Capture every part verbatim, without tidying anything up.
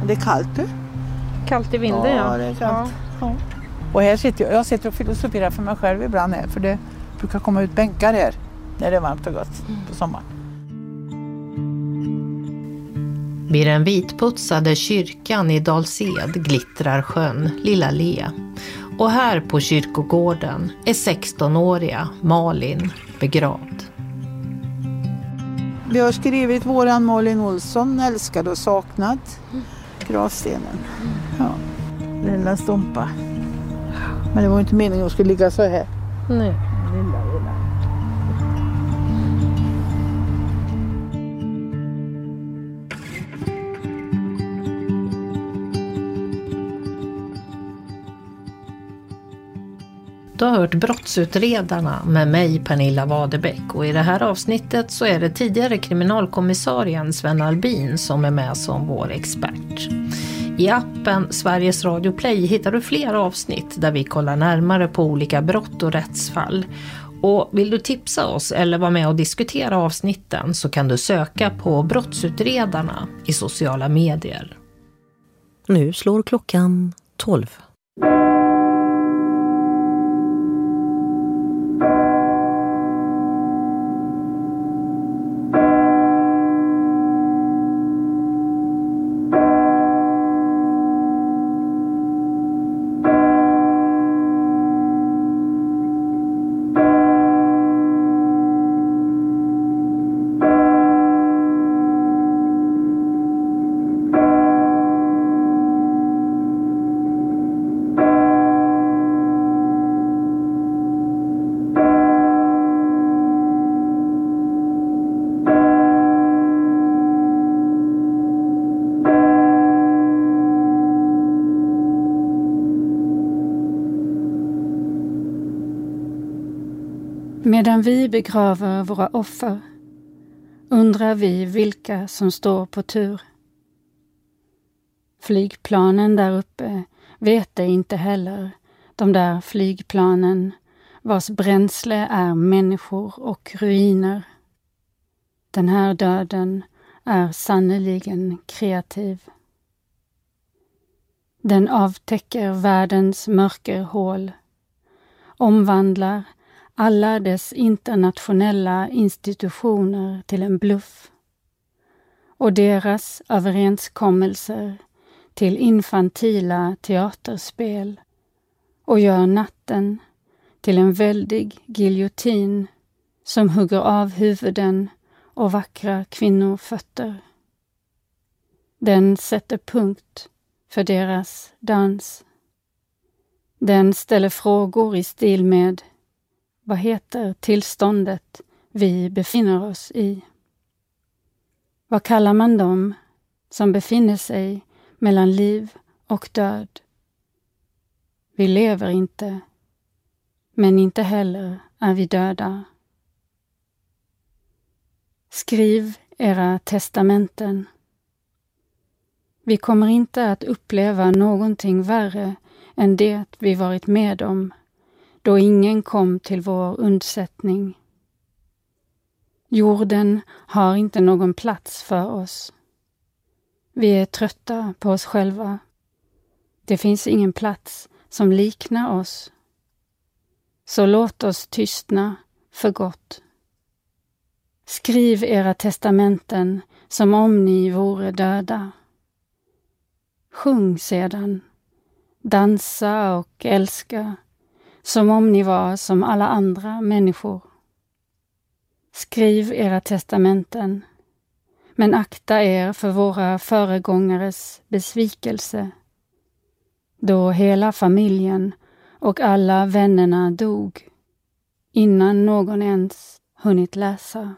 Det är kallt du. Kallt i vinden, ja. Ja, det är kallt. Ja. Ja. Och här sitter jag, jag sitter och filosoferar för mig själv ibland här. För det brukar komma ut bänkar här när det är varmt och gott på sommaren. Vid den vitputsade kyrkan i Dalsed glittrar sjön Lilla Le. Och här på kyrkogården är sextonåriga Malin begravd. Vi har skrivit våran Malin Olsson, älskad och saknad. Gravstenen. Ja. Lilla Stompa. Men det var inte meningen att hon skulle ligga så här. Nej. Lilla, lilla. Du har hört Brottsutredarna med mig, Pernilla Wadebeck, och i det här avsnittet så är det tidigare kriminalkommissarien Sven Albin som är med som vår expert. I appen Sveriges Radio Play hittar du fler avsnitt där vi kollar närmare på olika brott och rättsfall. Och vill du tipsa oss eller vara med och diskutera avsnitten så kan du söka på Brottsutredarna i sociala medier. Nu slår klockan tolv. Medan vi begraver våra offer undrar vi vilka som står på tur. Flygplanen där uppe vet det inte heller, de där flygplanen vars bränsle är människor och ruiner. Den här döden är sannoliken kreativ. Den avtäcker världens mörkerhål, omvandlar alla dess internationella institutioner till en bluff och deras överenskommelser till infantila teaterspel och gör natten till en väldig giljotin som hugger av huvuden och vackra kvinnofötter. Den sätter punkt för deras dans. Den ställer frågor i stil med: vad heter tillståndet vi befinner oss i? Vad kallar man dem som befinner sig mellan liv och död? Vi lever inte, men inte heller är vi döda. Skriv era testamenten. Vi kommer inte att uppleva någonting värre än det vi varit med om, då ingen kom till vår undsättning. Jorden har inte någon plats för oss. Vi är trötta på oss själva. Det finns ingen plats som liknar oss. Så låt oss tystna för gott. Skriv era testamenten som om ni vore döda. Sjung sedan, dansa och älska som om ni var som alla andra människor. Skriv era testamenten, men akta er för våra föregångares besvikelse, då hela familjen och alla vännerna dog innan någon ens hunnit läsa.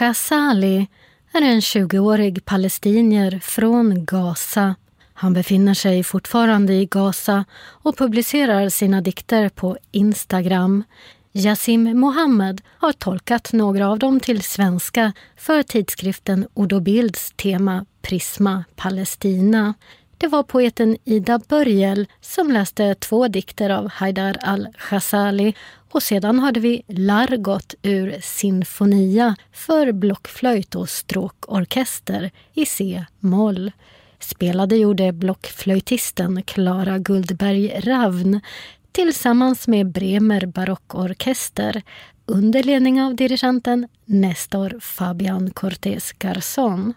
al-Ghazali är en tjugoårig palestinier från Gaza. Han befinner sig fortfarande i Gaza och publicerar sina dikter på Instagram. Yasim Mohammed har tolkat några av dem till svenska för tidskriften Odo Bilds tema Prisma Palestina. Det var poeten Ida Börjel som läste två dikter av Haidar al-Ghazali och sedan hade vi Largot ur Sinfonia för blockflöjt och stråkorkester i C-moll. Spelade gjorde blockflöjtisten Clara Guldberg Ravn tillsammans med Bremer barockorkester under ledning av dirigenten Nestor Fabian Cortés Garzón.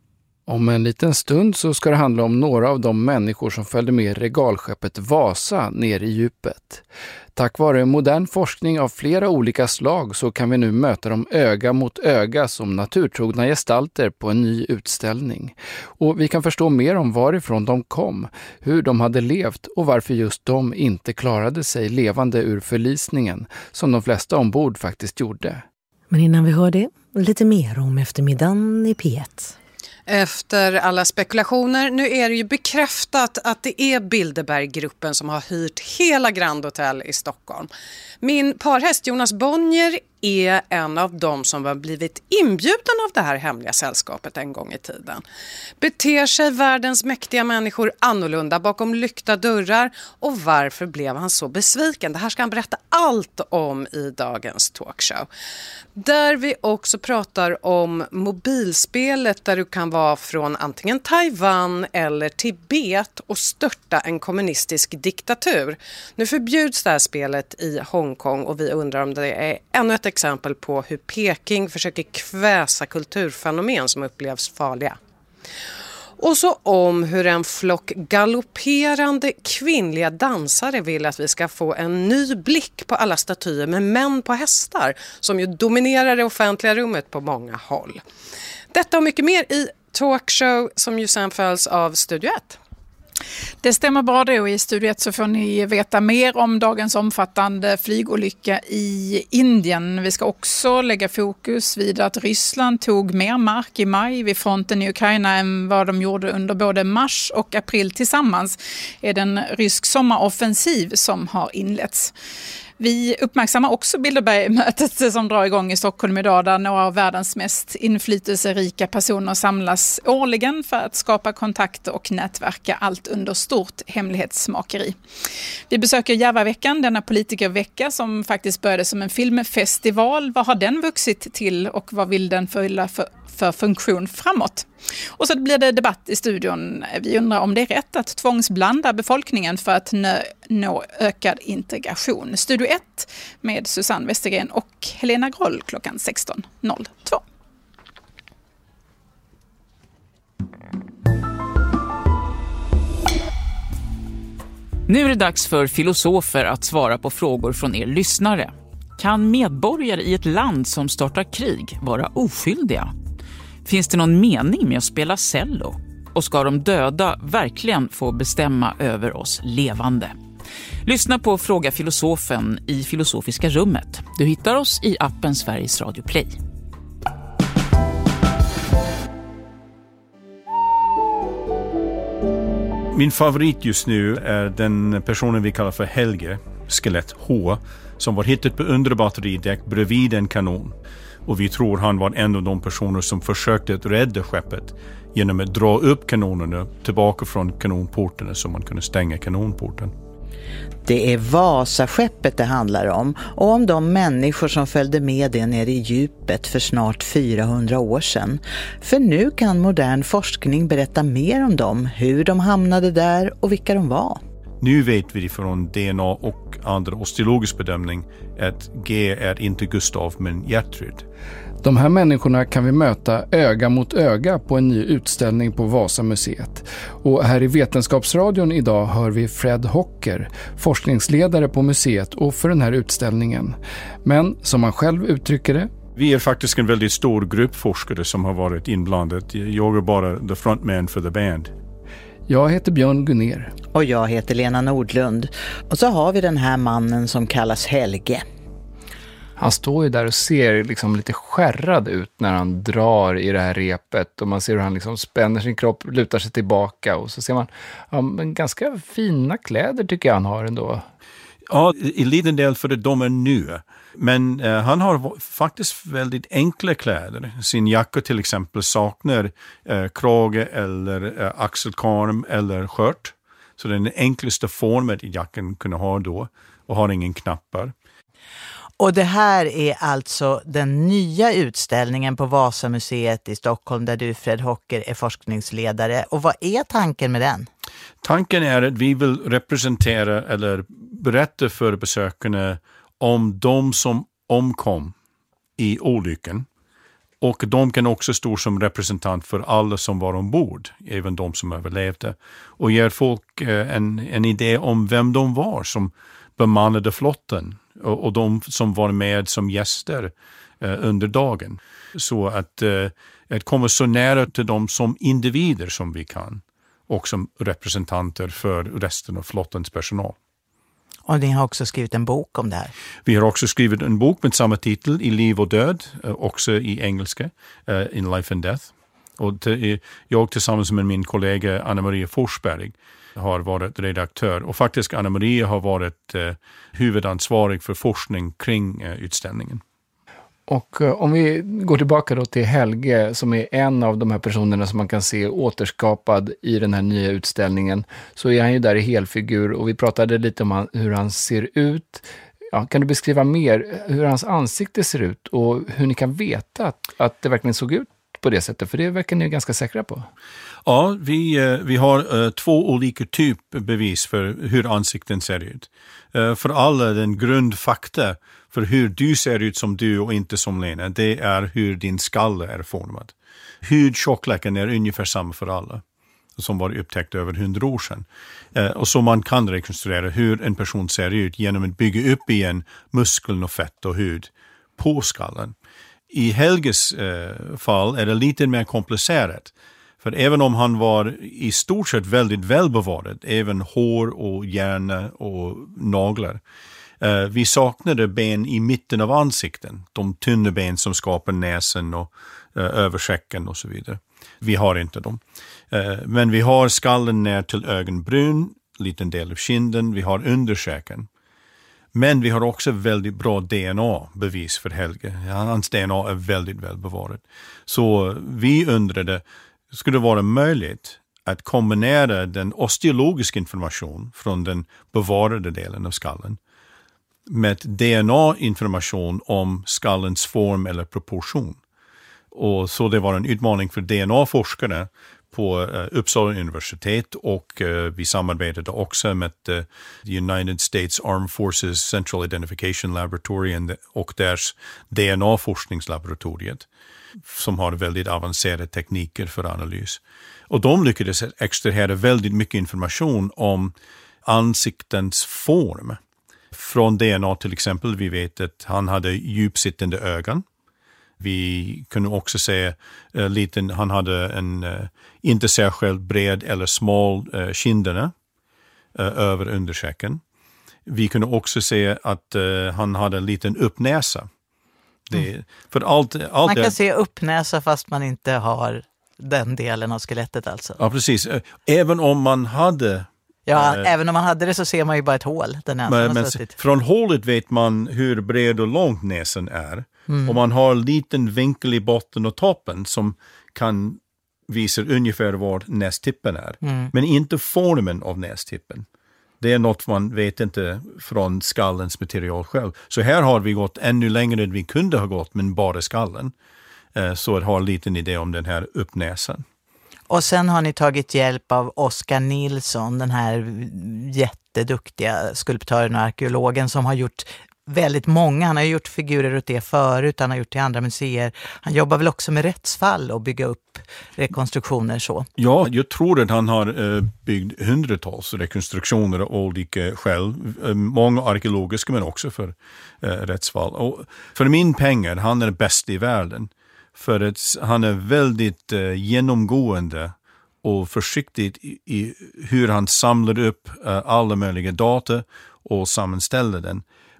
Om en liten stund så ska det handla om några av de människor som följde med regalskeppet Vasa ner i djupet. Tack vare modern forskning av flera olika slag så kan vi nu möta dem öga mot öga som naturtrogna gestalter på en ny utställning. Och vi kan förstå mer om varifrån de kom, hur de hade levt och varför just de inte klarade sig levande ur förlisningen som de flesta ombord faktiskt gjorde. Men innan vi hör det, lite mer om eftermiddagen i P ett. Efter alla spekulationer, nu är det ju bekräftat att det är Bilderberggruppen som har hyrt hela Grand Hotel i Stockholm. Min parhäst Jonas Bonnier är en av dem som har blivit inbjuden av det här hemliga sällskapet en gång i tiden. Beter sig världens mäktiga människor annorlunda bakom lyckta dörrar och varför blev han så besviken? Det här ska han berätta allt om i dagens talkshow. Där vi också pratar om mobilspelet där du kan vara från antingen Taiwan eller Tibet och störta en kommunistisk diktatur. Nu förbjuds det här spelet i Hongkong och vi undrar om det är ännu ett exempel på hur Peking försöker kväsa kulturfenomen som upplevs farliga. Och så om hur en flock galopperande kvinnliga dansare vill att vi ska få en ny blick på alla statyer med män på hästar som ju dominerar det offentliga rummet på många håll. Detta och mycket mer i talkshow som ju sen följs av Studio ett. Det stämmer bra det och i Studio ett så får ni veta mer om dagens omfattande flygolycka i Indien. Vi ska också lägga fokus vid att Ryssland tog mer mark i maj vid fronten i Ukraina än vad de gjorde under både mars och april tillsammans. Är det en rysk sommaroffensiv som har inletts. Vi uppmärksammar också Bilderbergmötet som drar igång i Stockholm idag där några av världens mest inflytelserika personer samlas årligen för att skapa kontakter och nätverka, allt under stort hemlighetsmakeri. Vi besöker Järvaveckan, denna politikervecka som faktiskt började som en filmfestival. Vad har den vuxit till och vad vill den fylla för för funktion framåt? Och så blir det debatt i studion. Vi undrar om det är rätt att tvångsblanda befolkningen för att nö- nå ökad integration. Studio ett med Susanne Westergren och Helena Groll klockan sexton noll två. Nu är det dags för filosofer att svara på frågor från er lyssnare. Kan medborgare i ett land som startar krig vara oskyldiga? Finns det någon mening med att spela cello? Och ska de döda verkligen få bestämma över oss levande? Lyssna på Fråga filosofen i Filosofiska rummet. Du hittar oss i appen Sveriges Radio Play. Min favorit just nu är den personen vi kallar för Helge, skelett H, som var hittat på underbatteridäck bredvid en kanon. Och vi tror han var en av de personer som försökte att rädda skeppet genom att dra upp kanonerna tillbaka från kanonporten så man kunde stänga kanonporten. Det är Vasaskeppet det handlar om och om de människor som följde med det nere i djupet för snart fyrahundra år sedan. För nu kan modern forskning berätta mer om dem, hur de hamnade där och vilka de var. Nu vet vi från D N A och andra osteologisk bedömning att G är inte Gustav men Gertrud. De här människorna kan vi möta öga mot öga på en ny utställning på Vasamuseet. Och här i Vetenskapsradion idag hör vi Fred Hocker, forskningsledare på museet och för den här utställningen. Men som han själv uttrycker det: vi är faktiskt en väldigt stor grupp forskare som har varit inblandade. Jag är bara the frontman for the band. Jag heter Björn Gunner. Och jag heter Lena Nordlund. Och så har vi den här mannen som kallas Helge. Han står ju där och ser liksom lite skärrad ut när han drar i det här repet. Och man ser hur han liksom spänner sin kropp, lutar sig tillbaka. Och så ser man ja, men ganska fina kläder tycker jag han har ändå. Ja, i liten del för att de är nu. Men eh, han har faktiskt väldigt enkla kläder. Sin jacka till exempel saknar eh, krage eller eh, axelkarm eller skört. Så det är den enklaste formen i jackan kunde ha då och har ingen knappar. Och det här är alltså den nya utställningen på Vasamuseet i Stockholm där du, Fred Hocker, är forskningsledare. Och vad är tanken med den? Tanken är att vi vill representera eller berätta för besökarna om de som omkom i olyckan. Och de kan också stå som representant för alla som var ombord, även de som överlevde. Och ger folk en, en idé om vem de var som bemannade flotten. Och, och de som var med som gäster eh, under dagen. Så att, eh, att komma så nära till dem som individer som vi kan. Och som representanter för resten av flottens personal. Och ni har också skrivit en bok om det här. Vi har också skrivit en bok med samma titel, I liv och död, också i engelska, uh, In life and death. Och t- jag tillsammans med min kollega Anna-Maria Forsberg har varit redaktör. Och faktiskt Anna-Maria har varit uh, huvudansvarig för forskning kring uh, utställningen. Och om vi går tillbaka då till Helge som är en av de här personerna som man kan se återskapad i den här nya utställningen, så är han ju där i helfigur och vi pratade lite om han, hur han ser ut. Ja, kan du beskriva mer hur hans ansikte ser ut och hur ni kan veta att, att det verkligen såg ut på det sättet? För det verkar ni ganska säkra på. Ja, vi, vi har uh, två olika typer bevis för hur ansikten ser ut. Uh, för alla den grundfakta för hur du ser ut som du och inte som Lena, det är hur din skalle är formad. Hudtjockleken är ungefär samma för alla, som var upptäckt över hundra år sedan. Uh, och så man kan rekonstruera hur en person ser ut genom att bygga upp igen muskeln och fett och hud på skallen. I Helges uh, fall är det lite mer komplicerat. För även om han var i stort sett väldigt välbevarad, även hår och hjärna och naglar. Eh, vi saknade ben i mitten av ansikten. De tunna ben som skapar näsen och eh, översäcken och så vidare. Vi har inte dem. Eh, men vi har skallen ner till ögonbryn, liten del av kinden. Vi har undersäken. Men vi har också väldigt bra D N A-bevis för Helge. Hans D N A är väldigt välbevarat. Så vi undrade, skulle det vara möjligt att kombinera den osteologiska information från den bevarade delen av skallen med D N A-information om skallens form eller proportion. Och så det var en utmaning för D N A-forskare på uh, Uppsala universitet och uh, vi samarbetade också med uh, the United States Armed Forces Central Identification Laboratory and, och deras D N A-forskningslaboratoriet som har väldigt avancerade tekniker för analys. Och de lyckades extrahera väldigt mycket information om ansiktens form. Från D N A till exempel, vi vet att han hade djupsittande ögon. Vi kunde också se uh, liten, han hade en uh, inte särskilt bred eller smal uh, kinderna uh, över undersäcken. Vi kunde också se att uh, han hade en liten uppnäsa. Det, mm. för allt, allt man kan det, se uppnäsa fast man inte har den delen av skelettet alltså. Ja, precis. Även om man hade... Ja, äh, även om man hade det så ser man ju bara ett hål. Den men, men från hålet vet man hur bred och långt näsen är. Mm. Och man har en liten vinkel i botten och toppen som kan visa ungefär var nästippen är. Mm. Men inte formen av nästippen. Det är något man vet inte från skallens material själv. Så här har vi gått ännu längre än vi kunde ha gått, men bara skallen. Så att ha en liten idé om den här uppnäsan. Och sen har ni tagit hjälp av Oskar Nilsson, den här jätteduktiga skulptören och arkeologen som har gjort väldigt många. Han har gjort figurer åt det förut, han har gjort till andra museer. Han jobbar väl också med rättsfall och bygga upp rekonstruktioner så. Ja, jag tror att han har eh, byggt hundratals rekonstruktioner av olika skäl. Eh, många arkeologiska men också för eh, rättsfall. Och för min pengar, han är bäst i världen. För att han är väldigt eh, genomgående och försiktig i, i hur han samlar upp eh, alla möjliga data och sammanställer den.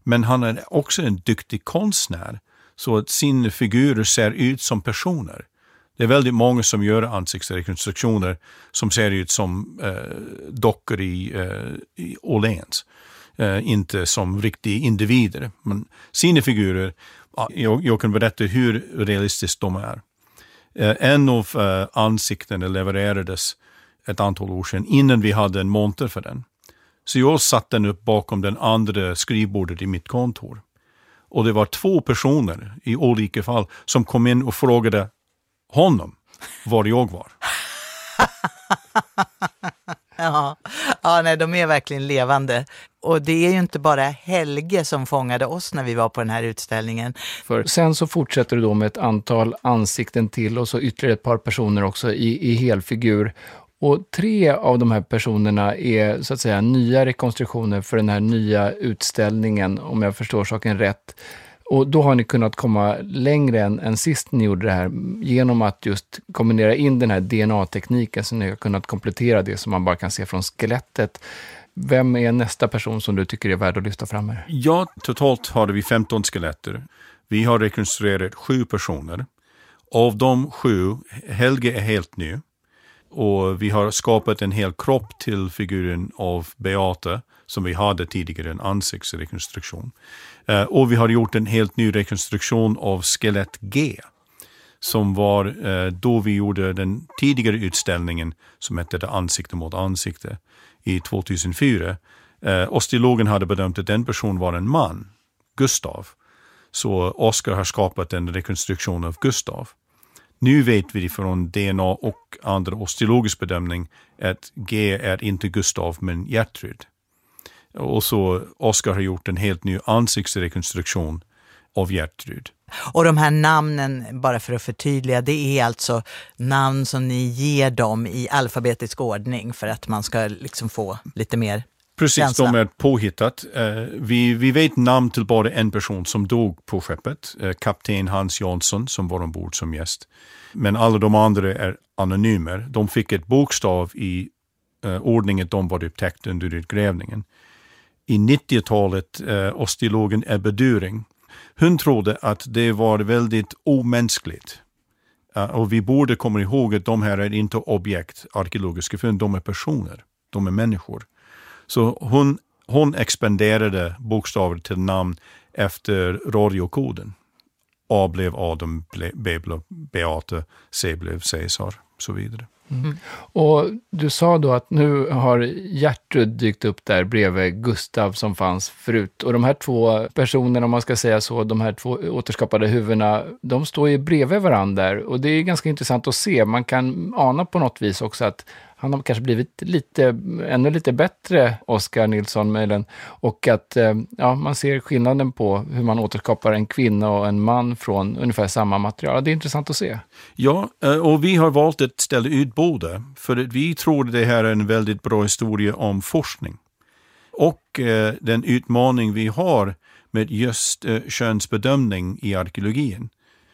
Men han är också en duktig konstnär. Så att sina figurer ser ut som personer. Det är väldigt många som gör ansiktsrekonstruktioner som ser ut som eh, dockor i, eh, i Åhléns. Eh, inte som riktiga individer. Men sina figurer, jag, jag kan berätta hur realistiskt de är. Eh, en av eh, ansiktena levererades ett antal år sedan innan vi hade en monter för den. Så jag satte den upp bakom den andra skrivbordet i mitt kontor. Och det var två personer i olika fall som kom in och frågade honom var jag var. ja, ja nej, de är verkligen levande. Och det är ju inte bara Helge som fångade oss när vi var på den här utställningen. För sen så fortsätter du då med ett antal ansikten till och så ytterligare ett par personer också i, i helfigur. Och tre av de här personerna är så att säga nya rekonstruktioner för den här nya utställningen, om jag förstår saken rätt. Och då har ni kunnat komma längre än, än sist ni gjorde det här genom att just kombinera in den här D N A-tekniken så ni har kunnat komplettera det som man bara kan se från skelettet. Vem är nästa person som du tycker är värd att lyfta fram här? Ja, totalt har vi femton skeletter. Vi har rekonstruerat sju personer. Av de sju, Helge är helt ny. Och vi har skapat en hel kropp till figuren av Beata som vi hade tidigare, en ansiktsrekonstruktion. Uh, och vi har gjort en helt ny rekonstruktion av skelett G som var uh, då vi gjorde den tidigare utställningen som hette Ansikte mot ansikte i tjugohundrafyra. Uh, osteologen hade bedömt att den person var en man, Gustav. Så Oskar har skapat en rekonstruktion av Gustav. Nu vet vi från D N A och andra osteologisk bedömning att G är inte Gustav men Gertrud. Och så Oskar har gjort en helt ny ansiktsrekonstruktion av Gertrud. Och de här namnen, bara för att förtydliga, det är alltså namn som ni ger dem i alfabetisk ordning för att man ska liksom få lite mer Precis, känsla. De är påhittat. Vi, vi vet namn till bara en person som dog på skeppet, kapten Hans Jansson som var ombord som gäst. Men alla de andra är anonymer. De fick ett bokstav i ordningen de var upptäckt under utgrävningen. I nittiotalet, eh, osteologen Ebba Düring, hon trodde att det var väldigt omänskligt. Uh, och vi borde komma ihåg att de här är inte objekt, arkeologiska fynd, de är personer, de är människor. Så hon, hon expanderade bokstäver till namn efter radiokoden. A blev Adam, B blev Beata, C blev Caesar och så vidare. Mm. Och du sa då att nu har Gertrud dykt upp där bredvid Gustav som fanns förut. Och de här två personerna, om man ska säga så, de här två återskapade huvudena, de står ju bredvid varandra där. Och det är ganska intressant att se. Man kan ana på något vis också att han har kanske blivit lite, ännu lite bättre, Oskar Nilsson möjligen. Och att ja, man ser skillnaden på hur man återskapar en kvinna och en man från ungefär samma material. Det är intressant att se. Ja, och vi har valt att ställa ut båda. För att vi tror att det här är en väldigt bra historia om forskning. Och eh, den utmaning vi har med just eh, könsbedömning i arkeologin.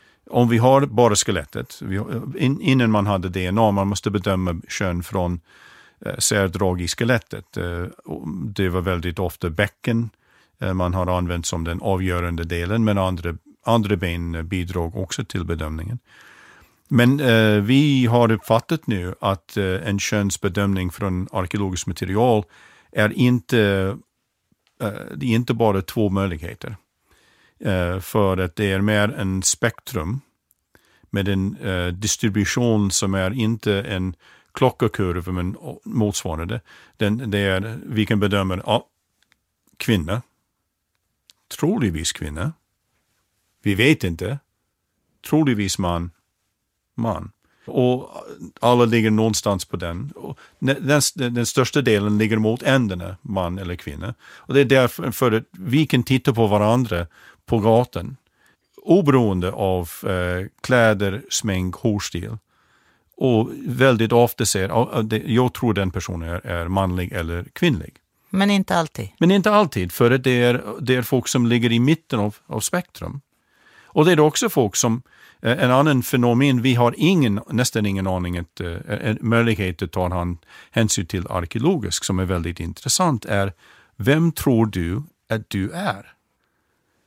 Om vi har bara skelettet, vi, in, innan man hade D N A, man måste bedöma kön från eh, särdrag i skelettet. Eh, det var väldigt ofta bäcken eh, man har använt som den avgörande delen, men andra, andra ben bidrog också till bedömningen. Men eh, vi har uppfattat nu att eh, en könsbedömning från arkeologiskt material är inte, eh, det är inte bara två möjligheter. Uh, för att det är mer en spektrum med en uh, distribution som är inte en klockakurva men motsvarande. Den, det är, vi kan bedöma ja, kvinna, troligtvis kvinna, vi vet inte, troligtvis man, man. Och alla ligger någonstans på den. Och den, den, den största delen ligger mot ändarna, man eller kvinna. Och det är därför för att vi kan titta på varandra på gatan, oberoende av eh, kläder, smink, hårstil. Och väldigt ofta säger, jag tror den personen är, är manlig eller kvinnlig. Men inte alltid. Men inte alltid, för att det är, det är folk som ligger i mitten av, av spektrum. Och det är också folk som, eh, en annan fenomen, vi har ingen, nästan ingen aning, att, eh, en möjlighet att ta hand, hänsyn till arkeologisk som är väldigt intressant är, vem tror du att du är?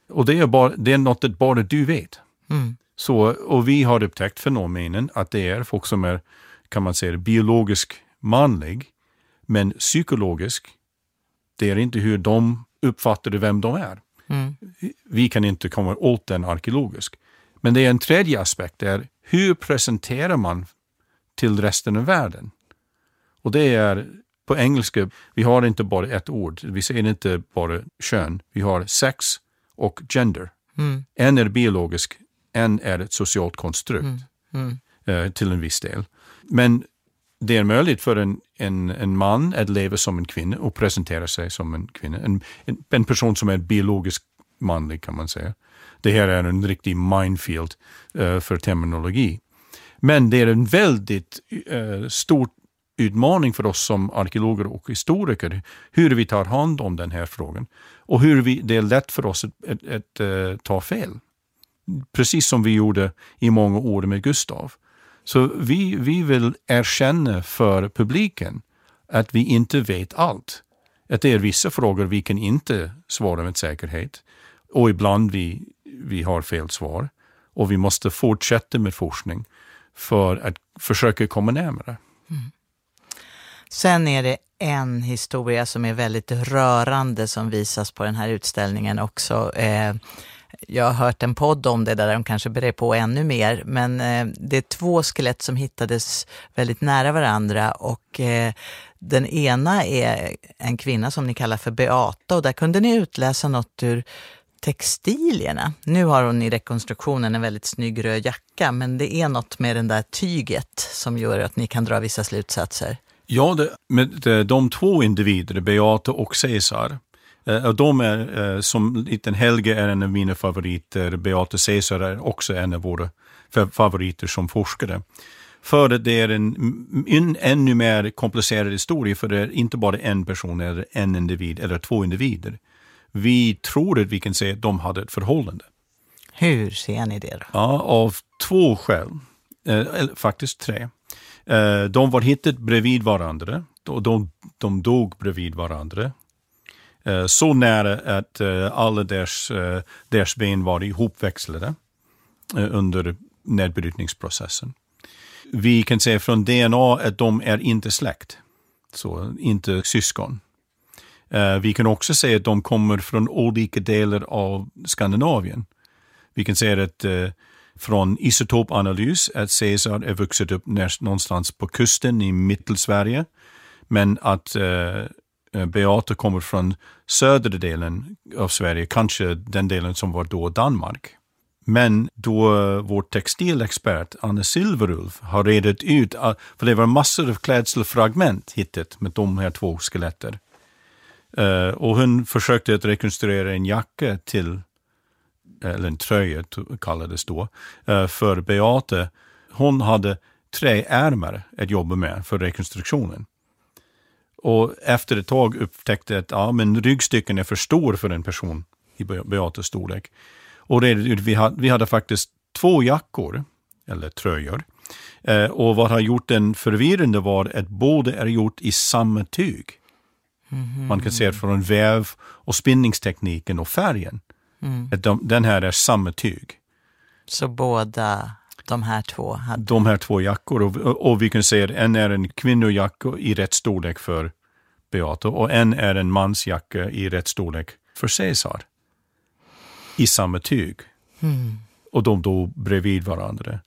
Och det är, bara, det är något att bara du vet. Mm. Så, och vi har upptäckt fenomenen att det är folk som är, kan man säga, biologisk manlig, men psykologisk. Det är inte hur de uppfattar vem de är. Mm. Vi kan inte komma åt den arkeologisk. Men det är en tredje aspekt, det är hur presenterar man till resten av världen? Och det är på engelska, vi har inte bara ett ord, vi säger inte bara kön, vi har sex och gender. Mm. En är biologisk, en är ett socialt konstrukt Mm. Mm. Eh, till en viss del. Men det är möjligt för en, en, en man att leva som en kvinna och presentera sig som en kvinna. En, en, en person som är biologisk manlig kan man säga. Det här är en riktig minefield uh, för terminologi. Men det är en väldigt uh, stor utmaning för oss som arkeologer och historiker hur vi tar hand om den här frågan. Och hur vi, det är lätt för oss att, att, att uh, ta fel. Precis som vi gjorde i många år med Gustav. Så vi, vi vill erkänna för publiken att vi inte vet allt. Att det är vissa frågor vi kan inte svara med säkerhet. Och ibland vi, vi har fel svar. Och vi måste fortsätta med forskning för att försöka komma närmare. Mm. Sen är det en historia som är väldigt rörande som visas på den här utställningen också. Eh, Jag har hört en podd om det där de kanske bereder på ännu mer. Men eh, det är två skelett som hittades väldigt nära varandra. Och eh, den ena är en kvinna som ni kallar för Beata. Och där kunde ni utläsa något ur textilierna. Nu har hon i rekonstruktionen en väldigt snygg röd jacka. Men det är något med den där tyget som gör att ni kan dra vissa slutsatser. Ja, det, med de två individer, Beata och Caesar. Uh, de är, uh, som liten Helge är en av mina favoriter, Beata Caesar är också en av våra favoriter som forskare. För att det är en, en ännu mer komplicerad historia, för det är inte bara en person eller en individ eller två individer. Vi tror att vi kan säga att de hade ett förhållande. Hur ser ni det då? Ja, av två skäl, uh, eller faktiskt tre. Uh, de var hittat bredvid varandra och de, de dog bredvid varandra. Så nära att alla deras, deras ben var ihopväxlade under nedbrytningsprocessen. Vi kan säga från D N A att de är inte släkt, så inte syskon. Vi kan också säga att de kommer från olika delar av Skandinavien. Vi kan säga att från isotopanalys att Caesar är vuxit upp någonstans på kusten i Mittelsverige, men att Beata kommer från södra delen av Sverige, kanske den delen som var då Danmark. Men då vår textilexpert Anne Silverulf har redat ut, för det var massor av klädselfragment hittat med de här två skeletter. Och hon försökte att rekonstruera en jacka till, eller en tröja kallades då, för Beata. Hon hade tre ärmar att jobba med för rekonstruktionen. Och efter ett tag upptäckte att ja, men ryggstycken är för stor för en person i Beatas storlek. Och det, vi, hade, vi hade faktiskt två jackor, eller tröjor. Eh, och vad har gjort den förvirrande var att båda är gjort i samma tyg. Mm-hmm. Man kan se från väv och spinningstekniken och färgen. Mm. Att de, den här är samma tyg. Så båda... De här två hade... De här två jackor. Och, och vi kan säga att en är en kvinnojacka i rätt storlek för Beata. Och en är en mansjacka i rätt storlek för Caesar. I samma tyg. Mm. Och de då bredvid varandra.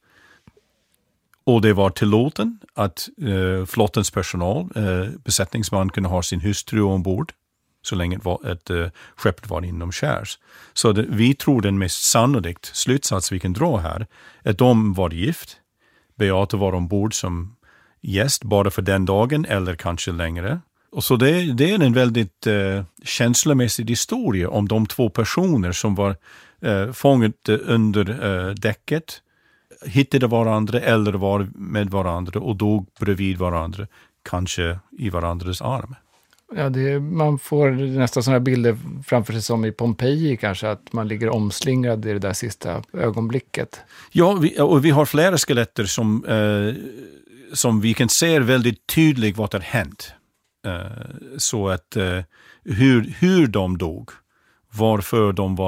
Och det var tillåten att eh, flottens personal, eh, besättningsman, kunde ha sin hustru ombord. Så länge ett, var, ett uh, skeppet var inom skärs. Så det, vi tror den mest sannolikt slutsats vi kan dra här är att de var gift. Beata var ombord som gäst bara för den dagen eller kanske längre. Och så det, det är en väldigt uh, känslomässig historia om de två personer som var uh, fångat under uh, däcket, hittade varandra eller var med varandra och dog bredvid varandra, kanske i varandras arm. Ja, det, man får nästan sådana bilder framför sig som i Pompeji kanske, att man ligger omslingrad i det där sista ögonblicket. Ja, vi, och vi har flera skeletter som, eh, som vi kan se väldigt tydligt vad har hänt. Eh, så att eh, hur, hur de dog, varför de var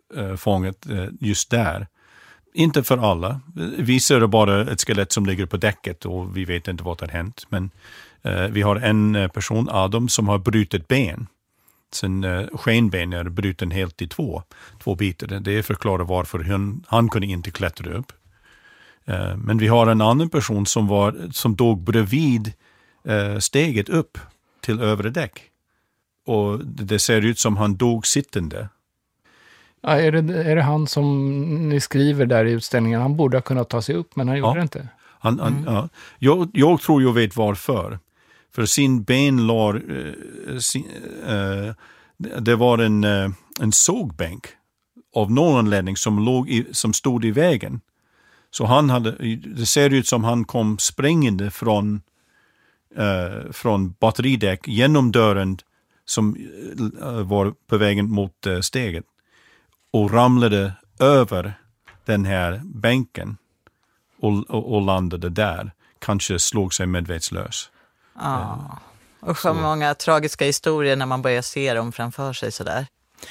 uh, fånget uh, just där. Inte för alla. Vi ser bara ett skelett som ligger på däcket och vi vet inte vad har hänt. Men uh, vi har en person, Adam, som har brutit ben. Sen uh, skenben är bruten helt i två, två bitar. Det förklarar varför han, han kunde inte klättra upp. Uh, men vi har en annan person som, var, som dog bredvid uh, steget upp till övre däck. Och det ser ut som han dog sittande. Ja, är, det, är det han som ni skriver där i utställningen? Han borde ha kunnat ta sig upp, men han gjorde ja. det inte. Han, han, mm. ja. jag, jag tror jag vet varför. För sin ben lar, uh, sin, uh, det var en, uh, en sågbänk av någon anledning som, låg i, som stod i vägen. Så han hade, det ser ut som han kom springande från, uh, från batteridäck genom dörren som uh, var på vägen mot uh, steget. Och ramlade över den här bänken och, och, och landade där. Kanske slog sig medvetslös. Ja, och så många tragiska historier när man börjar se dem framför sig sådär.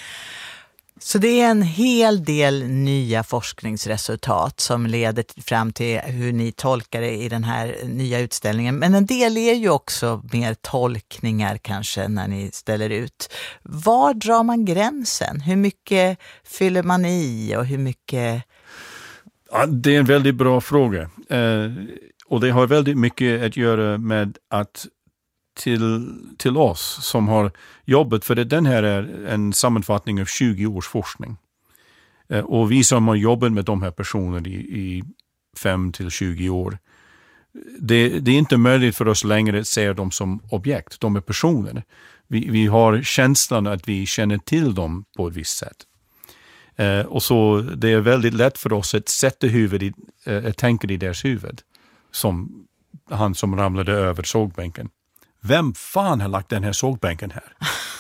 Så det är en hel del nya forskningsresultat som leder fram till hur ni tolkar det i den här nya utställningen. Men en del är ju också mer tolkningar kanske när ni ställer ut. Var drar man gränsen? Hur mycket fyller man i och hur mycket... Ja, det är en väldigt bra fråga. Eh, och det har väldigt mycket att göra med att till, till oss som har jobbat, för det, den här är en sammanfattning av tjugo års forskning. Eh, och vi som har jobbat med de här personerna i, i fem till tjugo år, det, det är inte möjligt för oss längre att se dem som objekt. De är personer. Vi, vi har känslan att vi känner till dem på ett visst sätt. Eh, och så det är väldigt lätt för oss att sätta huvud i, eh, tänka i deras huvud. Som han som ramlade över sågbänken. Vem fan har lagt den här sågbänken här?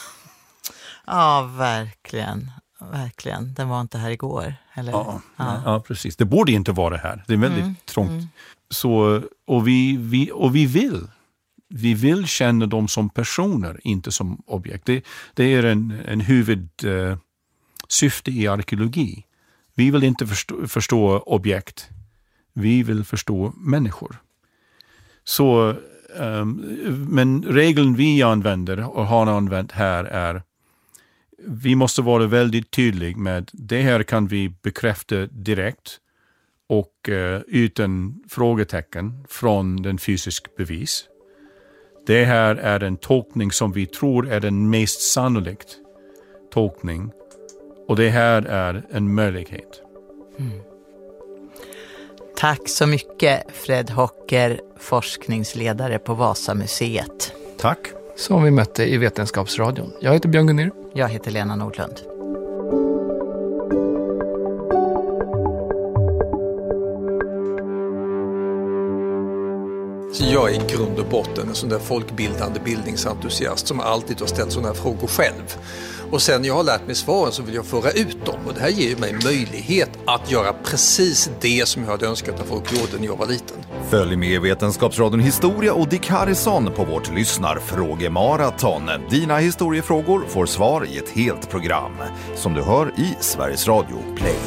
Ja, verkligen. Verkligen. Den var inte här igår. Eller? Ja, ja. ja, precis. Det borde inte vara här. Det är väldigt mm, trångt. Mm. Så, och, vi, vi, och vi vill. Vi vill känna dem som personer, inte som objekt. Det, det är en, en huvudsyfte uh, i arkeologi. Vi vill inte förstå, förstå objekt. Vi vill förstå människor. Så, um, men regeln vi använder och har använt här är: vi måste vara väldigt tydlig med det här kan vi bekräfta direkt och uh, utan frågetecken från den fysiska bevis. Det här är en tolkning som vi tror är den mest sannolikt tolkning. Och det här är en möjlighet. Mm. Tack så mycket, Fred Hocker, forskningsledare på Vasamuseet. Tack. Som vi mötte i Vetenskapsradion. Jag heter Björn Gunner. Jag heter Lena Nordlund. Jag är i grund och botten en sån där folkbildande bildningsentusiast som alltid har ställt sådana här frågor själv. Och sen jag har lärt mig svaren så vill jag föra ut dem. Och det här ger mig möjlighet att göra precis det som jag hade önskat att folk gjorde när jag var liten. Följ med Vetenskapsradion Historia och Dick Harrison på vårt lyssnarfrågemaraton. Dina historiefrågor får svar i ett helt program. Som du hör i Sveriges Radio Play.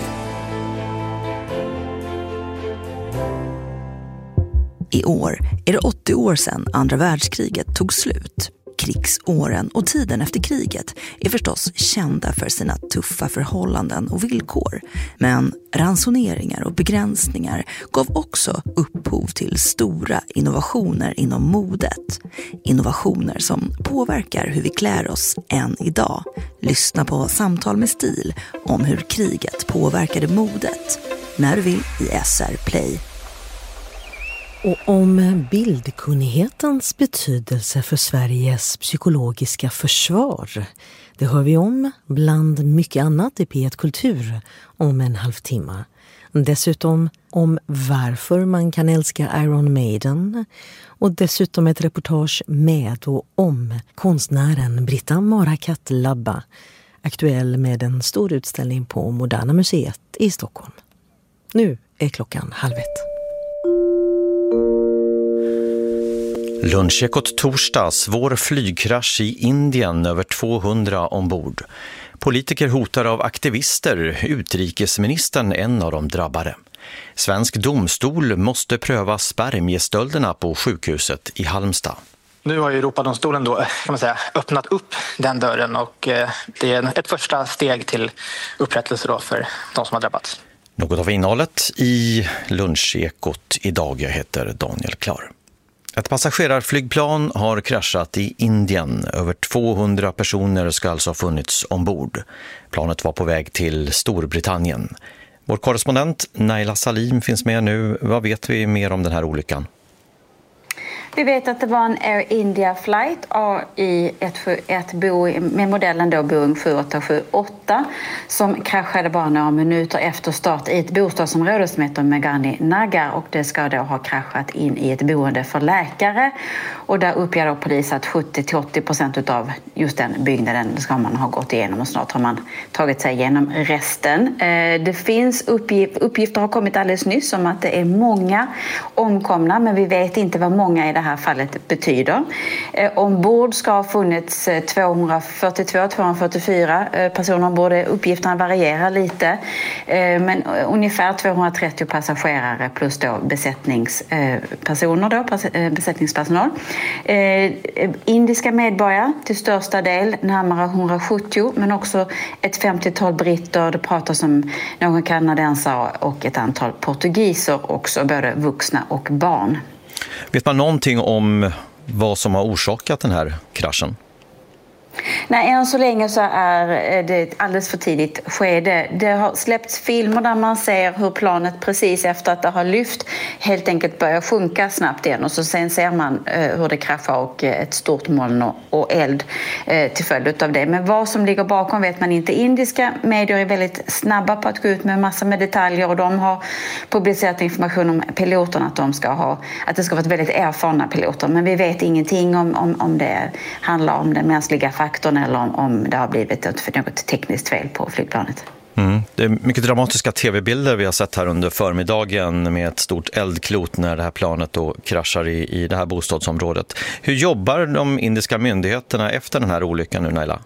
I år är det åttio år sedan andra världskriget tog slut. Krigsåren och tiden efter kriget är förstås kända för sina tuffa förhållanden och villkor. Men ransoneringar och begränsningar gav också upphov till stora innovationer inom modet. Innovationer som påverkar hur vi klär oss än idag. Lyssna på Samtal med stil om hur kriget påverkade modet. När du vill i S R Play. Och om bildkunnighetens betydelse för Sveriges psykologiska försvar. Det hör vi om bland mycket annat i P ett Kultur om en halvtimme. Dessutom om varför man kan älska Iron Maiden. Och dessutom ett reportage med och om konstnären Britta Marakat Labba. Aktuell med en stor utställning på Moderna Museet i Stockholm. Nu är klockan halv ett. Lunchekot torsdag, svår flygkrasch i Indien, över tvåhundra ombord. Politiker hotar av aktivister, utrikesministern en av de drabbade. Svensk domstol måste pröva spermiestölderna på sjukhuset i Halmstad. Nu har ju Europadomstolen då, kan man säga, öppnat upp den dörren och det är ett första steg till upprättelse då för de som har drabbats. Något av innehållet i lunchekot idag. Jag heter Daniel Klar. Ett passagerarflygplan har kraschat i Indien. Över tvåhundra personer ska alltså ha funnits ombord. Planet var på väg till Storbritannien. Vår korrespondent Naila Salim finns med nu. Vad vet vi mer om den här olyckan? Vi vet att det var en Air India flight A I ett med modellen då Boeing sju åtta sju åtta som kraschade bara några minuter efter start i ett bostadsområde som heter Meghani Nagar, och det ska då ha kraschat in i ett boende för läkare, och där uppger då polis att sjuttio till åttio procent av just den byggnaden ska man ha gått igenom, och snart har man tagit sig igenom resten. Det finns uppgift, uppgifter har kommit alldeles nyss om att det är många omkomna, men vi vet inte vad många i det här fallet betyder. Eh, ombord ska ha funnits tvåhundrafyrtiotvå till tvåhundrafyrtiofyra eh, personer ombord. Uppgifterna varierar lite, eh, men ungefär tvåhundratrettio passagerare plus då besättningspersoner då, pass, eh, besättningspersonal. Eh, indiska medborgare till största del, närmare hundrasjuttio, men också ett femtiotal britter. Det pratas om några kanadensare och ett antal portugiser också, både vuxna och barn. Vet man någonting om vad som har orsakat den här kraschen? Nej, än så länge så är det ett alldeles för tidigt skede. Det har släppts filmer där man ser hur planet precis efter att det har lyft helt enkelt börjar sjunka snabbt igen, och så sen ser man hur det kraschar och ett stort moln och eld till följd av det. Men vad som ligger bakom vet man inte. Indiska medier är väldigt snabba på att gå ut med massor med detaljer, och de har publicerat information om piloterna att de ska ha, att det ska vara väldigt erfarna piloter, men vi vet ingenting om, om, om det handlar om den mänskliga faktorn eller om, om det har blivit ett, något tekniskt fel på flygplanet. Mm. Det är mycket dramatiska tv-bilder vi har sett här under förmiddagen med ett stort eldklot när det här planet då kraschar i, i det här bostadsområdet. Hur jobbar de indiska myndigheterna efter den här olyckan nu, Naila?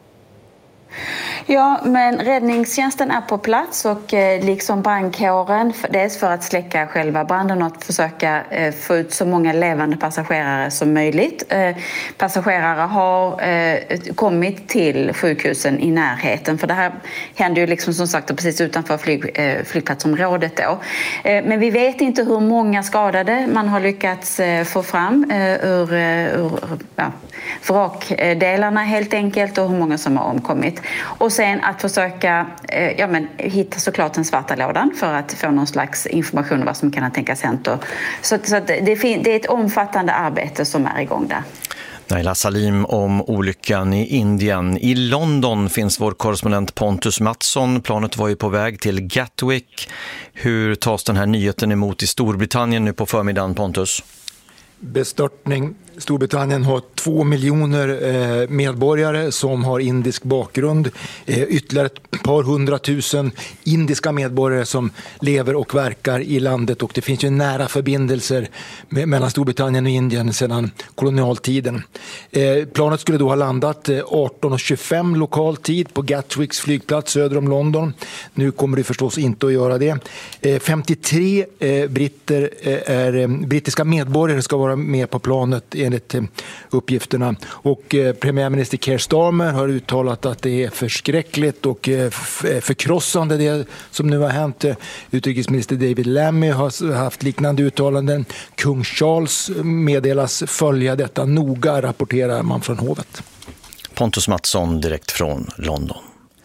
Ja, men räddningstjänsten är på plats, och eh, liksom brandkåren, för, dels för att släcka själva branden och att försöka eh, få ut så många levande passagerare som möjligt. Eh, passagerare har eh, kommit till sjukhusen i närheten, för det här händer ju liksom som sagt precis utanför flyg, eh, flygplatsområdet då. Eh, men vi vet inte hur många skadade man har lyckats eh, få fram eh, ur, ur ja, vrakdelarna helt enkelt, och hur många som har omkommit. Och sen att försöka eh, ja, men, hitta såklart den svarta lådan för att få någon slags information om vad som kan ha tänkas hänt. Så, så att det, fin- det är ett omfattande arbete som är igång där. Naila Salim om olyckan i Indien. I London finns vår korrespondent Pontus Mattsson. Planet var ju på väg till Gatwick. Hur tas den här nyheten emot i Storbritannien nu på förmiddagen, Pontus? Bestörtning. Storbritannien har två miljoner medborgare som har indisk bakgrund. Ytterligare ett par hundratusen indiska medborgare som lever och verkar i landet, och det finns ju nära förbindelser mellan Storbritannien och Indien sedan kolonialtiden. Planet skulle då ha landat arton tjugofem lokal tid på Gatwicks flygplats söder om London. Nu kommer det förstås inte att göra det. femtiotre britter är, brittiska medborgare ska vara med på planet enligt uppgifterna, och premiärminister Keir Starmer har uttalat att det är förskräckligt och förkrossande det som nu har hänt. Utrikesminister David Lammy har haft liknande uttalanden. Kung Charles meddelas följa detta noga, rapporterar man från hovet. Pontus Mattsson direkt från London.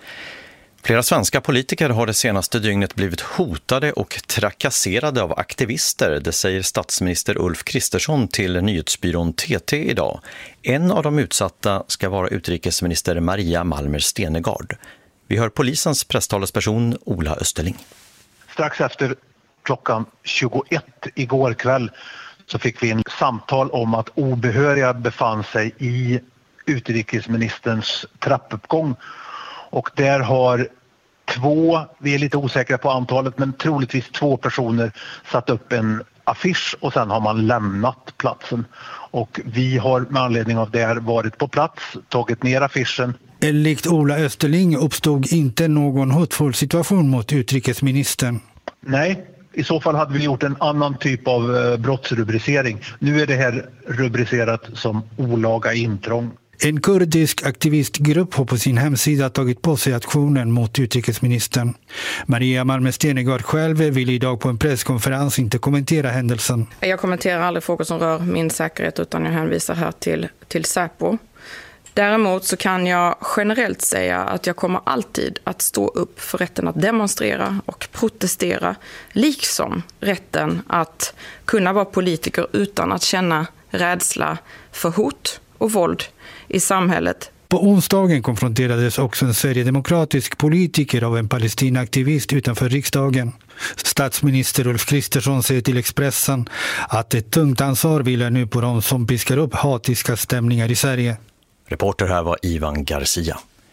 Flera svenska politiker har det senaste dygnet blivit hotade och trakasserade av aktivister. Det säger statsminister Ulf Kristersson till nyhetsbyrån T T idag. En av de utsatta ska vara utrikesminister Maria Malmer Stenegard. Vi hör polisens presstalesperson Ola Österling. Strax efter klockan tjugoett igår kväll så fick vi en samtal om att obehöriga befann sig i utrikesministerns trappuppgång. Och där har två, vi är lite osäkra på antalet, men troligtvis två personer satt upp en affisch och sen har man lämnat platsen. Och vi har med anledning av det varit på plats, tagit ner affischen Enligt Ola Österling uppstod inte någon hotfull situation mot utrikesministern. Nej, i så fall hade vi gjort en annan typ av eh, brottsrubricering. Nu är det här rubricerat som olaga intrång. En kurdisk aktivistgrupp har på sin hemsida tagit på sig aktionen mot utrikesministern. Maria Malmö Stenegård själv vill idag på en presskonferens inte kommentera händelsen. Jag kommenterar aldrig frågor som rör min säkerhet utan jag hänvisar här till, till Säpo. Däremot så kan jag generellt säga att jag kommer alltid att stå upp för rätten att demonstrera och protestera, liksom rätten att kunna vara politiker utan att känna rädsla för hot och våld i samhället. På onsdagen konfronterades också en sverigedemokratisk politiker av en palestinaaktivist utanför riksdagen. Statsminister Ulf Kristersson säger till Expressen att ett tungt ansvar vilar nu på de som piskar upp hatiska stämningar i Sverige. Reporter här var Ivan Garcia.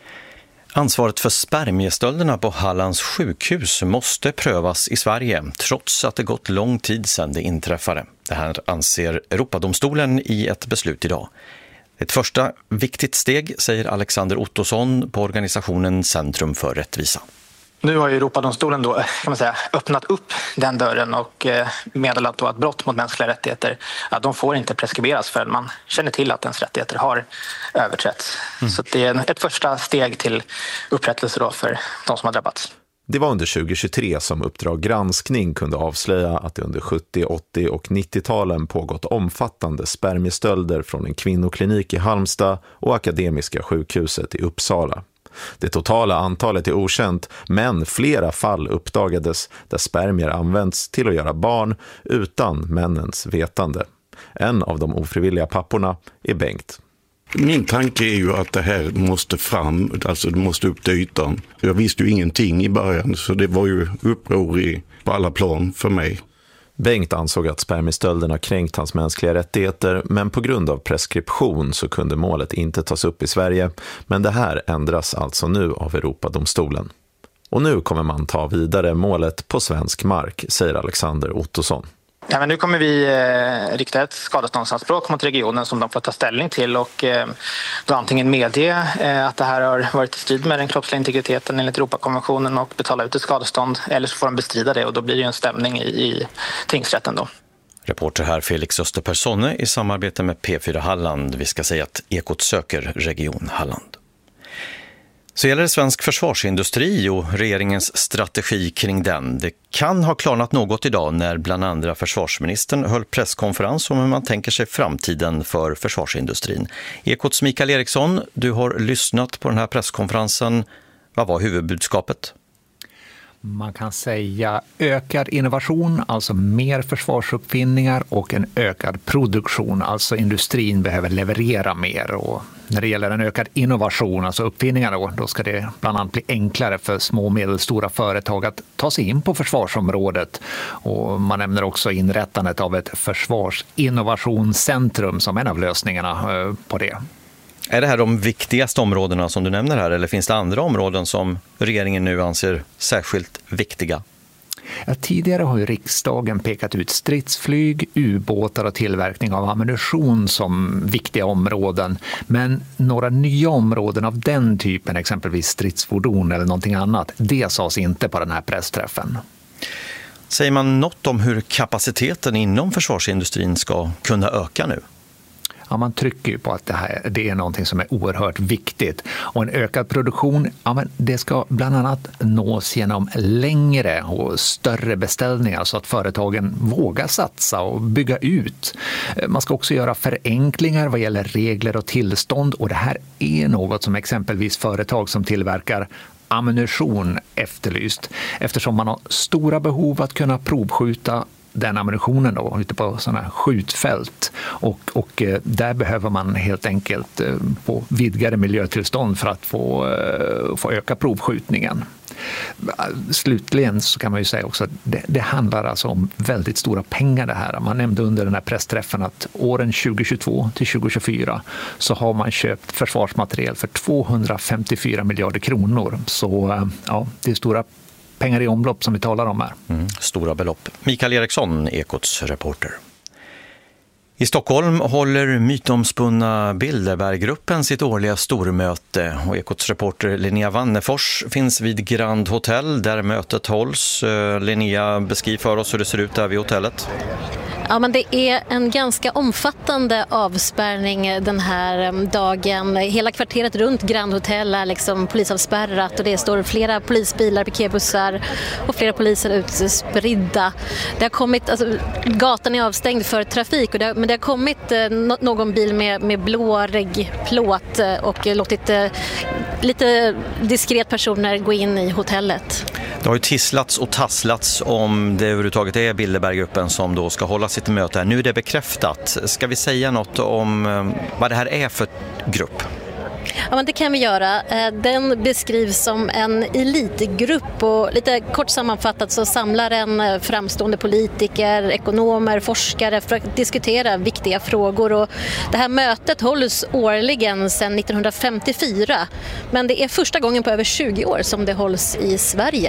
Ansvaret för spermiestölderna på Hallands sjukhus måste prövas i Sverige trots att det gått lång tid sedan det inträffade. Det här anser Europadomstolen i ett beslut idag. Ett första viktigt steg, säger Alexander Ottosson på organisationen Centrum för rättvisa. Nu har ju Europadomstolen då, kan man säga, öppnat upp den dörren och meddelat då att brott mot mänskliga rättigheter, att de får inte preskriberas förrän man känner till att ens rättigheter har överträtts. Mm. Så det är ett första steg till upprättelse då för de som har drabbats. Det var under tjugohundratjugotre som Uppdrag granskning kunde avslöja att det under sjuttio-, åttio- och nittio-talen pågått omfattande spermiestölder från en kvinnoklinik i Halmstad och Akademiska sjukhuset i Uppsala. Det totala antalet är okänt, men flera fall uppdagades där spermier används till att göra barn utan männens vetande. En av de ofrivilliga papporna är Bengt. Min tanke är ju att det här måste fram, alltså det måste upp till ytan. Jag visste ju ingenting i början så det var ju uppror i, på alla plan för mig. Bengt ansåg att spermiestölderna kränkt hans mänskliga rättigheter, men på grund av preskription så kunde målet inte tas upp i Sverige. Men det här ändras alltså nu av Europadomstolen. Och nu kommer man ta vidare målet på svensk mark, säger Alexander Ottosson. Ja, men nu kommer vi eh, rikta ett skadeståndsanspråk mot regionen som de får ta ställning till och eh, då antingen medge eh, att det här har varit i strid med den kroppsliga integriteten enligt Europakonventionen och betala ut ett skadestånd, eller så får de bestrida det och då blir det ju en stämning i, i tingsrätten då. Reporter här Felix Österperssonne i samarbete med P fyra Halland. Vi ska säga att Ekot söker Region Halland. Så gäller det svensk försvarsindustri och regeringens strategi kring den. Det kan ha klarnat något idag när bland andra försvarsministern höll presskonferens om hur man tänker sig framtiden för försvarsindustrin. Ekots Mikael Eriksson, du har lyssnat på den här presskonferensen. Vad var huvudbudskapet? Man kan säga ökad innovation, alltså mer försvarsuppfinningar och en ökad produktion, alltså industrin behöver leverera mer. Och när det gäller en ökad innovation, alltså uppfinningar, då, då ska det bland annat bli enklare för små och medelstora företag att ta sig in på försvarsområdet. Och man nämner också inrättandet av ett försvarsinnovationscentrum som en av lösningarna på det. Är det här de viktigaste områdena som du nämner här, eller finns det andra områden som regeringen nu anser särskilt viktiga? Ja, tidigare har ju riksdagen pekat ut stridsflyg, ubåtar och tillverkning av ammunition som viktiga områden. Men några nya områden av den typen, exempelvis stridsfordon eller någonting annat, det sades inte på den här pressträffen. Säger man något om hur kapaciteten inom försvarsindustrin ska kunna öka nu? Ja, man trycker ju på att det här det är någonting som är oerhört viktigt. Och en ökad produktion, ja, men det ska bland annat nås genom längre och större beställningar så att företagen vågar satsa och bygga ut. Man ska också göra förenklingar vad gäller regler och tillstånd, och det här är något som exempelvis företag som tillverkar ammunition efterlyst, eftersom man har stora behov att kunna provskjuta den ammunitionen då, ute på sådana här skjutfält. Och, och eh, där behöver man helt enkelt eh, få vidgade miljötillstånd för att få, eh, få öka provskjutningen. Slutligen så kan man ju säga också att det, det handlar alltså om väldigt stora pengar det här. Man nämnde under den här pressträffen att åren tjugohundratjugotvå till tjugohundratjugofyra så har man köpt försvarsmateriel för tvåhundrafemtiofyra miljarder kronor. Så eh, ja, det är stora pengar i omlopp som vi talar om här. Mm, stora belopp. Mikael Eriksson, Ekots reporter. I Stockholm håller mytomspunna Bilderberggruppen sitt årliga stormöte och Ekots reporter Linnea Wannefors finns vid Grand Hotel där mötet hålls. Linnea, beskriv för oss hur det ser ut där vid hotellet. Ja, men det är en ganska omfattande avspärrning den här dagen. Hela kvarteret runt Grand Hotel är liksom polisavspärrat och det står flera polisbilar, piketbussar och flera poliser utspridda. Det har kommit, alltså, gatan är avstängd för trafik och det har, men det har kommit eh, någon bil med, med blårig plåt och låtit eh, lite diskret personer gå in i hotellet. Det har ju tisslats och tasslats om det överhuvudtaget är Bilderberggruppen som då ska hålla sitt möte här. Nu är det bekräftat. Ska vi säga något om vad det här är för grupp? Ja, men det kan vi göra. Den beskrivs som en elitgrupp och lite kort sammanfattat så samlar en framstående politiker, ekonomer, forskare för att diskutera viktiga frågor. Och det här mötet hålls årligen sedan nittonhundrafemtiofyra, men det är första gången på över tjugo år som det hålls i Sverige.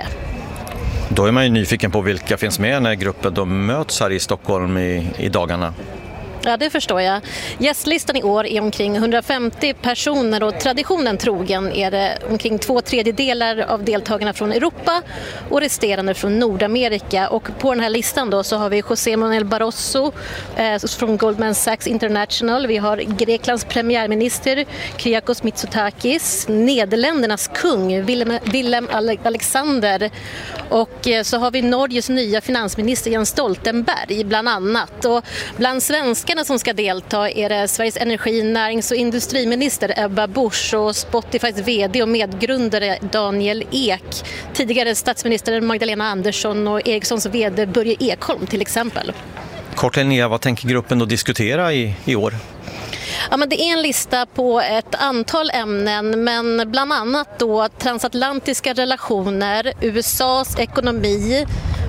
Då är man ju nyfiken på vilka finns med när gruppen de möts här i Stockholm i, i dagarna. Ja, det förstår jag. Gästlistan i år är omkring hundrafemtio personer och traditionen trogen är det omkring två tredjedelar av deltagarna från Europa och resterande från Nordamerika. Och på den här listan då så har vi José Manuel Barroso eh, från Goldman Sachs International. Vi har Greklands premiärminister Kyriakos Mitsotakis, Nederländernas kung Willem, Willem Alexander och eh, så har vi Norges nya finansminister Jens Stoltenberg bland annat. Och bland svenskarna som ska delta är det Sveriges energi-, närings- och industriminister Ebba Busch och Spotifys vd och medgrundare Daniel Ek, tidigare statsminister Magdalena Andersson och Ericssons vd Börje Ekholm till exempel. Kort Linnea, vad tänker gruppen då diskutera i, i år? Ja, men det är en lista på ett antal ämnen, men bland annat då transatlantiska relationer, U S A:s ekonomi,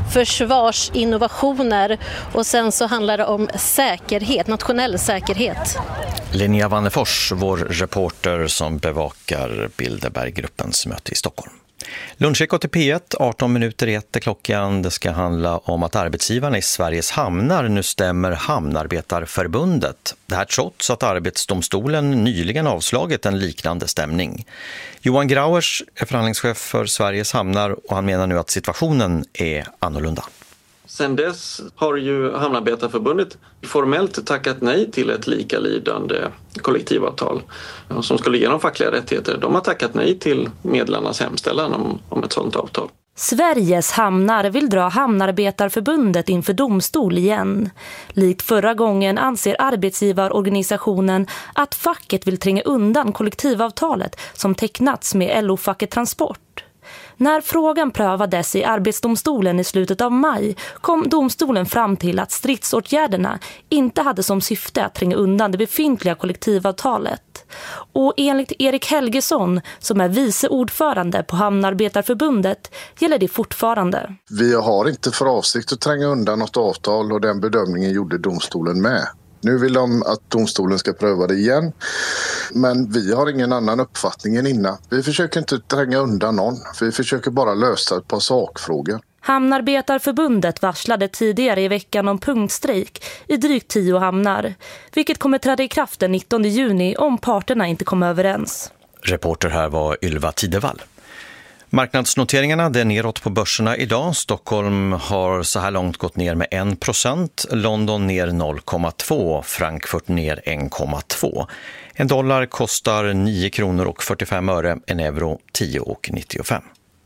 försvarsinnovationer och sen så handlar det om säkerhet, nationell säkerhet. Linnea Wannefors, vår reporter som bevakar Bilderberggruppens möte i Stockholm. Lunchekot i P ett, arton minuter i ett klockan. Det ska handla om att arbetsgivarna i Sveriges hamnar nu stämmer Hamnarbetarförbundet. Det här trots att Arbetsdomstolen nyligen avslagit en liknande stämning. Johan Grauers är förhandlingschef för Sveriges hamnar och han menar nu att situationen är annorlunda. Sen dess har ju Hamnarbetarförbundet formellt tackat nej till ett likalydande kollektivavtal som skulle ge dem fackliga rättigheter. De har tackat nej till medlemmarnas hemställan om, om ett sådant avtal. Sveriges hamnar vill dra Hamnarbetarförbundet inför domstol igen. Likt förra gången anser arbetsgivarorganisationen att facket vill tränga undan kollektivavtalet som tecknats med L O-facket Transport. När frågan prövades i Arbetsdomstolen i slutet av maj kom domstolen fram till att stridsåtgärderna inte hade som syfte att tränga undan det befintliga kollektivavtalet. Och enligt Erik Helgesson, som är vice ordförande på Hamnarbetarförbundet, gäller det fortfarande. Vi har inte för avsikt att tränga undan något avtal och den bedömningen gjorde domstolen med. Nu vill de att domstolen ska pröva det igen, men vi har ingen annan uppfattning än innan. Vi försöker inte tränga undan någon, vi försöker bara lösa ett par sakfrågor. Hamnarbetarförbundet varslade tidigare i veckan om punktstrejk i drygt tio hamnar, vilket kommer träda i kraft den nittonde juni om parterna inte kommer överens. Reporter här var Ylva Tidevall. Marknadsnoteringarna det är neråt på börserna idag. Stockholm har så här långt gått ner med en procent, London ner noll komma två, Frankfurt ner en komma två. En dollar kostar nio kronor och fyrtiofem öre, en euro tio och nittiofem.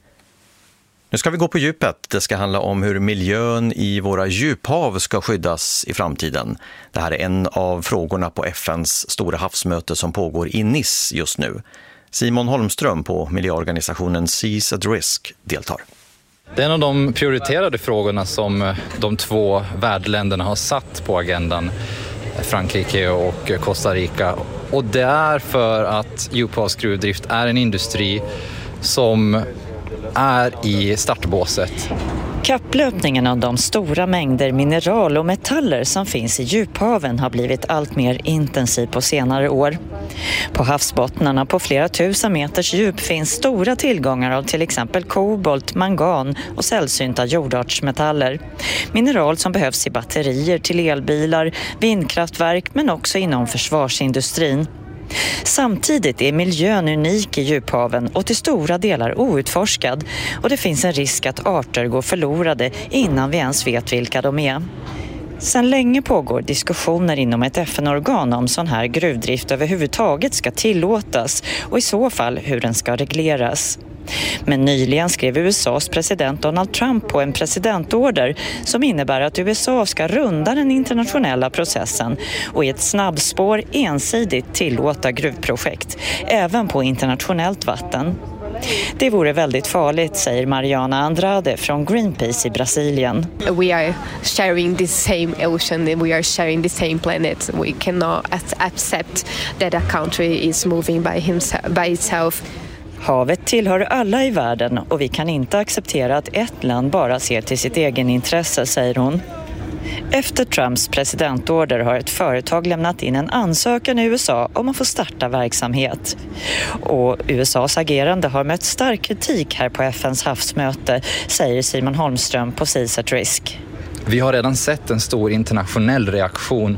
Nu ska vi gå på djupet. Det ska handla om hur miljön i våra djuphav ska skyddas i framtiden. Det här är en av frågorna på F N:s stora havsmöte som pågår i Nice just nu. Simon Holmström på miljöorganisationen Seas at Risk deltar. Det är en av de prioriterade frågorna som de två värdländerna har satt på agendan, Frankrike och Costa Rica. Och det är för att djuphavsgruvdrift är en industri som är i startbåset. Kapplöpningen av de stora mängder mineral och metaller som finns i djuphaven har blivit allt mer intensiv på senare år. På havsbottnarna på flera tusen meters djup finns stora tillgångar av till exempel kobolt, mangan och sällsynta jordartsmetaller. Mineral som behövs i batterier till elbilar, vindkraftverk men också inom försvarsindustrin. Samtidigt är miljön unik i djuphaven och till stora delar outforskad och det finns en risk att arter går förlorade innan vi ens vet vilka de är. Sedan länge pågår diskussioner inom ett F N-organ om sån här gruvdrift överhuvudtaget ska tillåtas och i så fall hur den ska regleras. Men nyligen skrev U S A:s president Donald Trump på en presidentorder som innebär att U S A ska runda den internationella processen och i ett snabbspår ensidigt tillåta gruvprojekt, även på internationellt vatten. Det vore väldigt farligt, säger Mariana Andrade från Greenpeace i Brasilien. We are sharing the same ocean, we are sharing the same planet. We cannot accept that a country is moving by himself, by itself. Havet tillhör alla i världen och vi kan inte acceptera att ett land bara ser till sitt egen intresse, säger hon. Efter Trumps presidentorder har ett företag lämnat in en ansökan i U S A om att få starta verksamhet. Och U S A:s agerande har mött stark kritik här på F N:s havsmöte, säger Simon Holmström på Seas at Risk. Vi har redan sett en stor internationell reaktion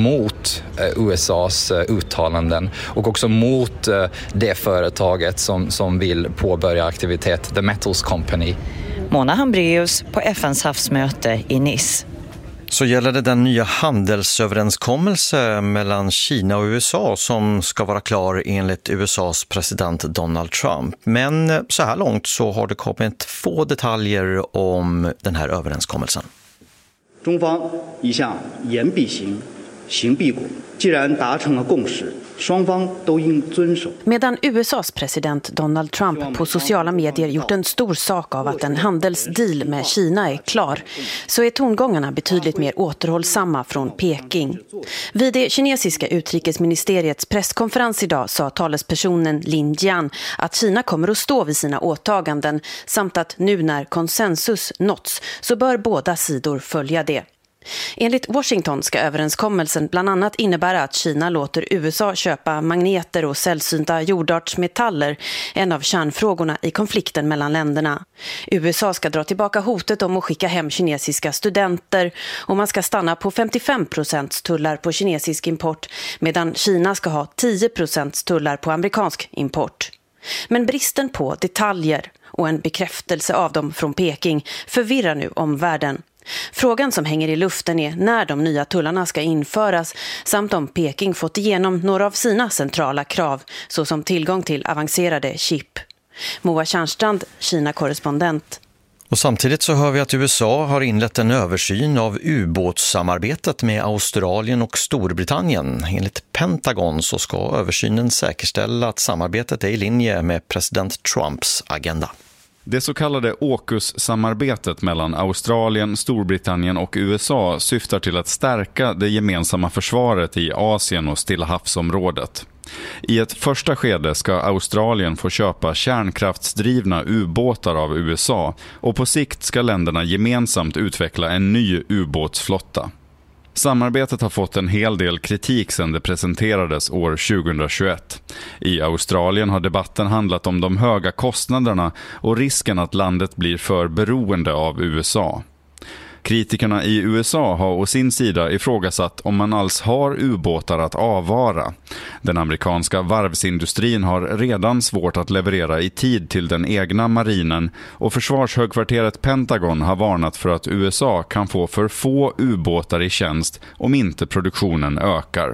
mot U S A:s uttalanden och också mot det företaget som, som vill påbörja aktivitet, The Metals Company. Mona Hambreus på F N:s havsmöte i Nice. Så gäller det den nya handelsöverenskommelse mellan Kina och U S A som ska vara klar enligt U S A:s president Donald Trump. Men så här långt så har det kommit få detaljer om den här överenskommelsen. 中方一向言必行，行必果。既然达成了共识，双方都应遵守。 Medan U S A:s president Donald Trump på sociala medier gjort en stor sak av att en handelsdeal med Kina är klar, så är tongångarna betydligt mer återhållsamma från Peking. Vid det kinesiska utrikesministeriets presskonferens idag sa talespersonen Lin Jian att Kina kommer att stå vid sina åtaganden samt att nu när konsensus nåtts så bör båda sidor följa det. Enligt Washington ska överenskommelsen bland annat innebära att Kina låter U S A köpa magneter och sällsynta jordartsmetaller, en av kärnfrågorna i konflikten mellan länderna. U S A ska dra tillbaka hotet om att skicka hem kinesiska studenter och man ska stanna på femtiofem procent tullar på kinesisk import medan Kina ska ha tio procent tullar på amerikansk import. Men bristen på detaljer och en bekräftelse av dem från Peking förvirrar nu omvärlden. Frågan som hänger i luften är när de nya tullarna ska införas samt om Peking fått igenom några av sina centrala krav såsom tillgång till avancerade chip. Moa Tjärnstrand, Kina-korrespondent. Och samtidigt så hör vi att U S A har inlett en översyn av ubåtssamarbetet med Australien och Storbritannien. Enligt Pentagon så ska översynen säkerställa att samarbetet är i linje med president Trumps agenda. Det så kallade AUKUS-samarbetet mellan Australien, Storbritannien och U S A syftar till att stärka det gemensamma försvaret i Asien och Stilla havsområdet. I ett första skede ska Australien få köpa kärnkraftsdrivna ubåtar av U S A och på sikt ska länderna gemensamt utveckla en ny ubåtsflotta. Samarbetet har fått en hel del kritik sedan det presenterades år tjugohundratjugoett. I Australien har debatten handlat om de höga kostnaderna och risken att landet blir för beroende av U S A. Kritikerna i U S A har å sin sida ifrågasatt om man alls har ubåtar att avvara. Den amerikanska varvsindustrin har redan svårt att leverera i tid till den egna marinen och försvarshögkvarteret Pentagon har varnat för att U S A kan få för få ubåtar i tjänst om inte produktionen ökar.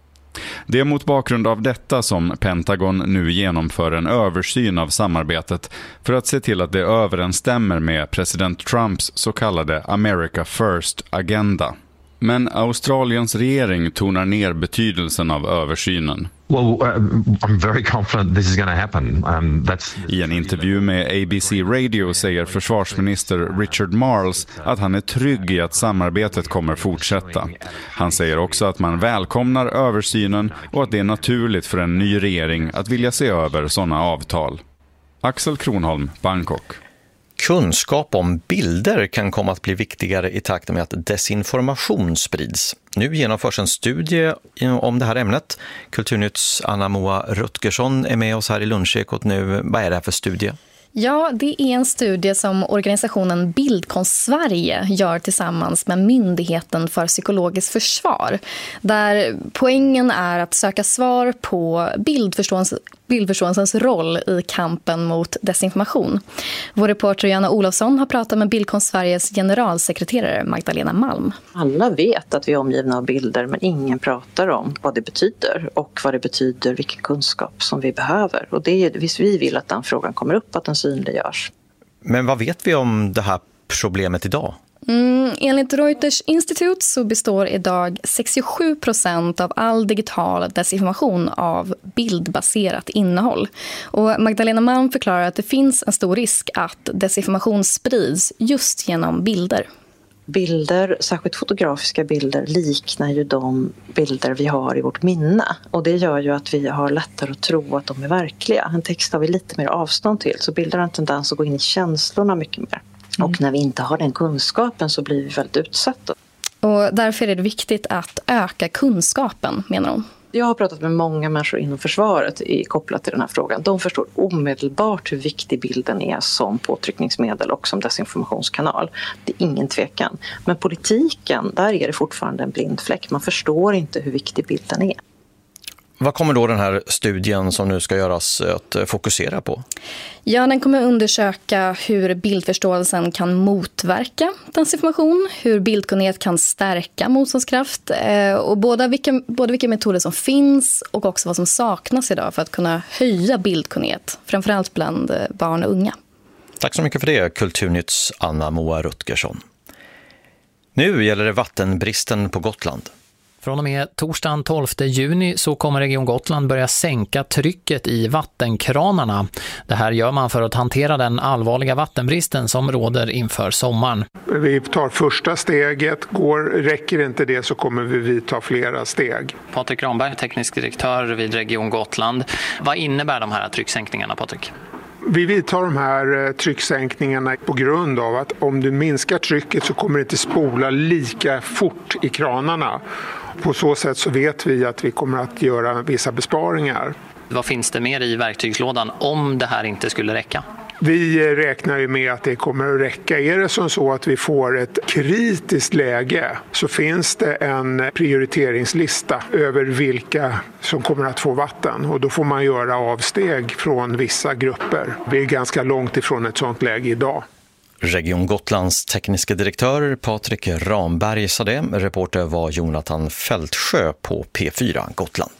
Det är mot bakgrund av detta som Pentagon nu genomför en översyn av samarbetet för att se till att det överensstämmer med president Trumps så kallade America First-agenda. Men Australiens regering tonar ner betydelsen av översynen. Well, uh, I'm very confident this is going to happen. Um, that's... I en intervju med A B C Radio säger försvarsminister Richard Marles att han är trygg i att samarbetet kommer fortsätta. Han säger också att man välkomnar översynen och att det är naturligt för en ny regering att vilja se över sådana avtal. Axel Kronholm, Bangkok. Kunskap om bilder kan komma att bli viktigare i takt med att desinformation sprids. Nu genomförs en studie om det här ämnet. Kulturnytts Anna-Moa Rutgersson är med oss här i Lunchekot nu. Vad är det här för studie? Ja, det är en studie som organisationen Bildkonst Sverige gör tillsammans med Myndigheten för psykologiskt försvar. Där poängen är att söka svar på bildförståelse, bildförståelsens roll i kampen mot desinformation. Vår reporter Joanna Olofsson har pratat med Bildkonst Sveriges generalsekreterare Magdalena Malm. Alla vet att vi är omgivna av bilder, men ingen pratar om vad det betyder och vad det betyder, vilken kunskap som vi behöver. Och det är, visst vi vill att den frågan kommer upp, att den synliggörs. Men vad vet vi om det här problemet idag? Mm, enligt Reuters institut så består idag sextiosju procent av all digital desinformation av bildbaserat innehåll. Och Magdalena Malm förklarar att det finns en stor risk att desinformation sprids just genom bilder. Bilder, särskilt fotografiska bilder, liknar ju de bilder vi har i vårt minne. Och det gör ju att vi har lättare att tro att de är verkliga. En text har vi lite mer avstånd till, så bilder har en tendens att gå in i känslorna mycket mer. Mm. Och när vi inte har den kunskapen så blir vi väldigt utsatta. Och därför är det viktigt att öka kunskapen, menar hon. Jag har pratat med många människor inom försvaret i, kopplat till den här frågan. De förstår omedelbart hur viktig bilden är som påtryckningsmedel och som desinformationskanal. Det är ingen tvekan. Men politiken, där är det fortfarande en blind fläck. Man förstår inte hur viktig bilden är. Vad kommer då den här studien som nu ska göras att fokusera på? Ja, den kommer undersöka hur bildförståelsen kan motverka desinformation, hur bildkunnighet kan stärka motståndskraft och både vilka, både vilka metoder som finns och också vad som saknas idag för att kunna höja bildkunnighet, framförallt bland barn och unga. Tack så mycket för det, Kulturnytts Anna-Moa Rutgersson. Nu gäller det vattenbristen på Gotland. Från och med torsdagen tolfte juni så kommer Region Gotland börja sänka trycket i vattenkranarna. Det här gör man för att hantera den allvarliga vattenbristen som råder inför sommaren. Vi tar första steget, går, räcker inte det så kommer vi vidta flera steg. Patrik Ramberg, teknisk direktör vid Region Gotland. Vad innebär de här trycksänkningarna, Patrik? Vi vidtar de här trycksänkningarna på grund av att om du minskar trycket så kommer det inte spola lika fort i kranarna. På så sätt så vet vi att vi kommer att göra vissa besparingar. Vad finns det mer i verktygslådan om det här inte skulle räcka? Vi räknar ju med att det kommer att räcka. Är det som så att vi får ett kritiskt läge så finns det en prioriteringslista över vilka som kommer att få vatten. Och då får man göra avsteg från vissa grupper. Vi är ganska långt ifrån ett sådant läge idag. Region Gotlands tekniska direktör Patrik Ramberg sa det. Reporter var Jonathan Fältsjö på P fyra Gotland.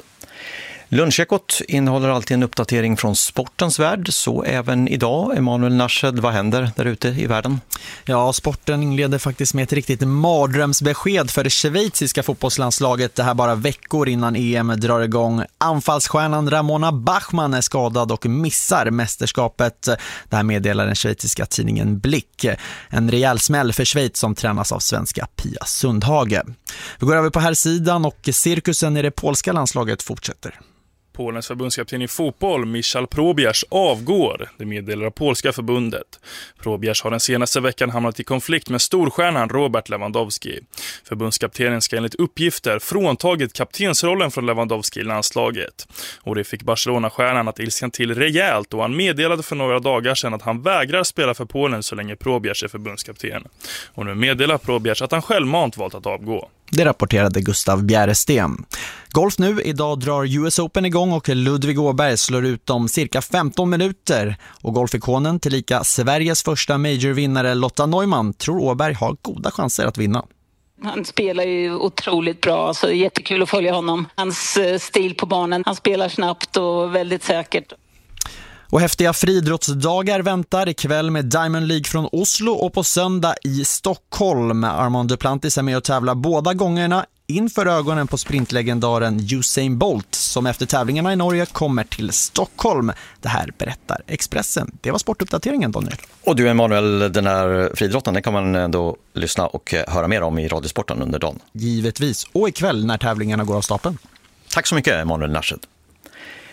Lunchekot innehåller alltid en uppdatering från sportens värld, så även idag. Emanuel Nashed, vad händer där ute i världen? Ja, sporten inleder faktiskt med ett riktigt mardrömsbesked för det schweiziska fotbollslandslaget. Det här bara veckor innan E M drar igång. Anfallsstjärnan Ramona Bachmann är skadad och missar mästerskapet. Det här meddelar den schweiziska tidningen Blick. En rejäl smäll för Schweiz som tränas av svenska Pia Sundhage. Vi går över på här sidan och cirkusen i det polska landslaget fortsätter. Polens förbundskapten i fotboll, Michal Probiesz, avgår, det meddelar polska förbundet. Probiesz har den senaste veckan hamnat i konflikt med storstjärnan Robert Lewandowski. Förbundskaptenen ska enligt uppgifter fråntagit kaptensrollen från Lewandowski i landslaget. Och det fick Barcelona-stjärnan att ilskan till rejält, och han meddelade för några dagar sedan att han vägrar spela för Polen så länge Probiesz är förbundskapten. Och nu meddelar Probiesz att han självmant valt att avgå. Det rapporterade Gustav Bjäresten. Golf nu, idag drar U S Open igång och Ludvig Åberg slår ut om cirka femton minuter. Och golfikonen tillika Sveriges första majorvinnare Lotta Neumann tror Åberg har goda chanser att vinna. Han spelar ju otroligt bra, så jättekul att följa honom. Hans stil på banan, han spelar snabbt och väldigt säkert. Och häftiga friidrottsdagar väntar ikväll med Diamond League från Oslo och på söndag i Stockholm. Armand Duplantis är med och tävlar båda gångerna inför ögonen på sprintlegendaren Usain Bolt som efter tävlingarna i Norge kommer till Stockholm. Det här berättar Expressen. Det var sportuppdateringen, Daniel. Och du, Emanuel, den här friidrotten, den kan man ändå lyssna och höra mer om i Radiosporten under dagen. Givetvis. Och ikväll när tävlingarna går av stapeln. Tack så mycket, Emanuel Nashed.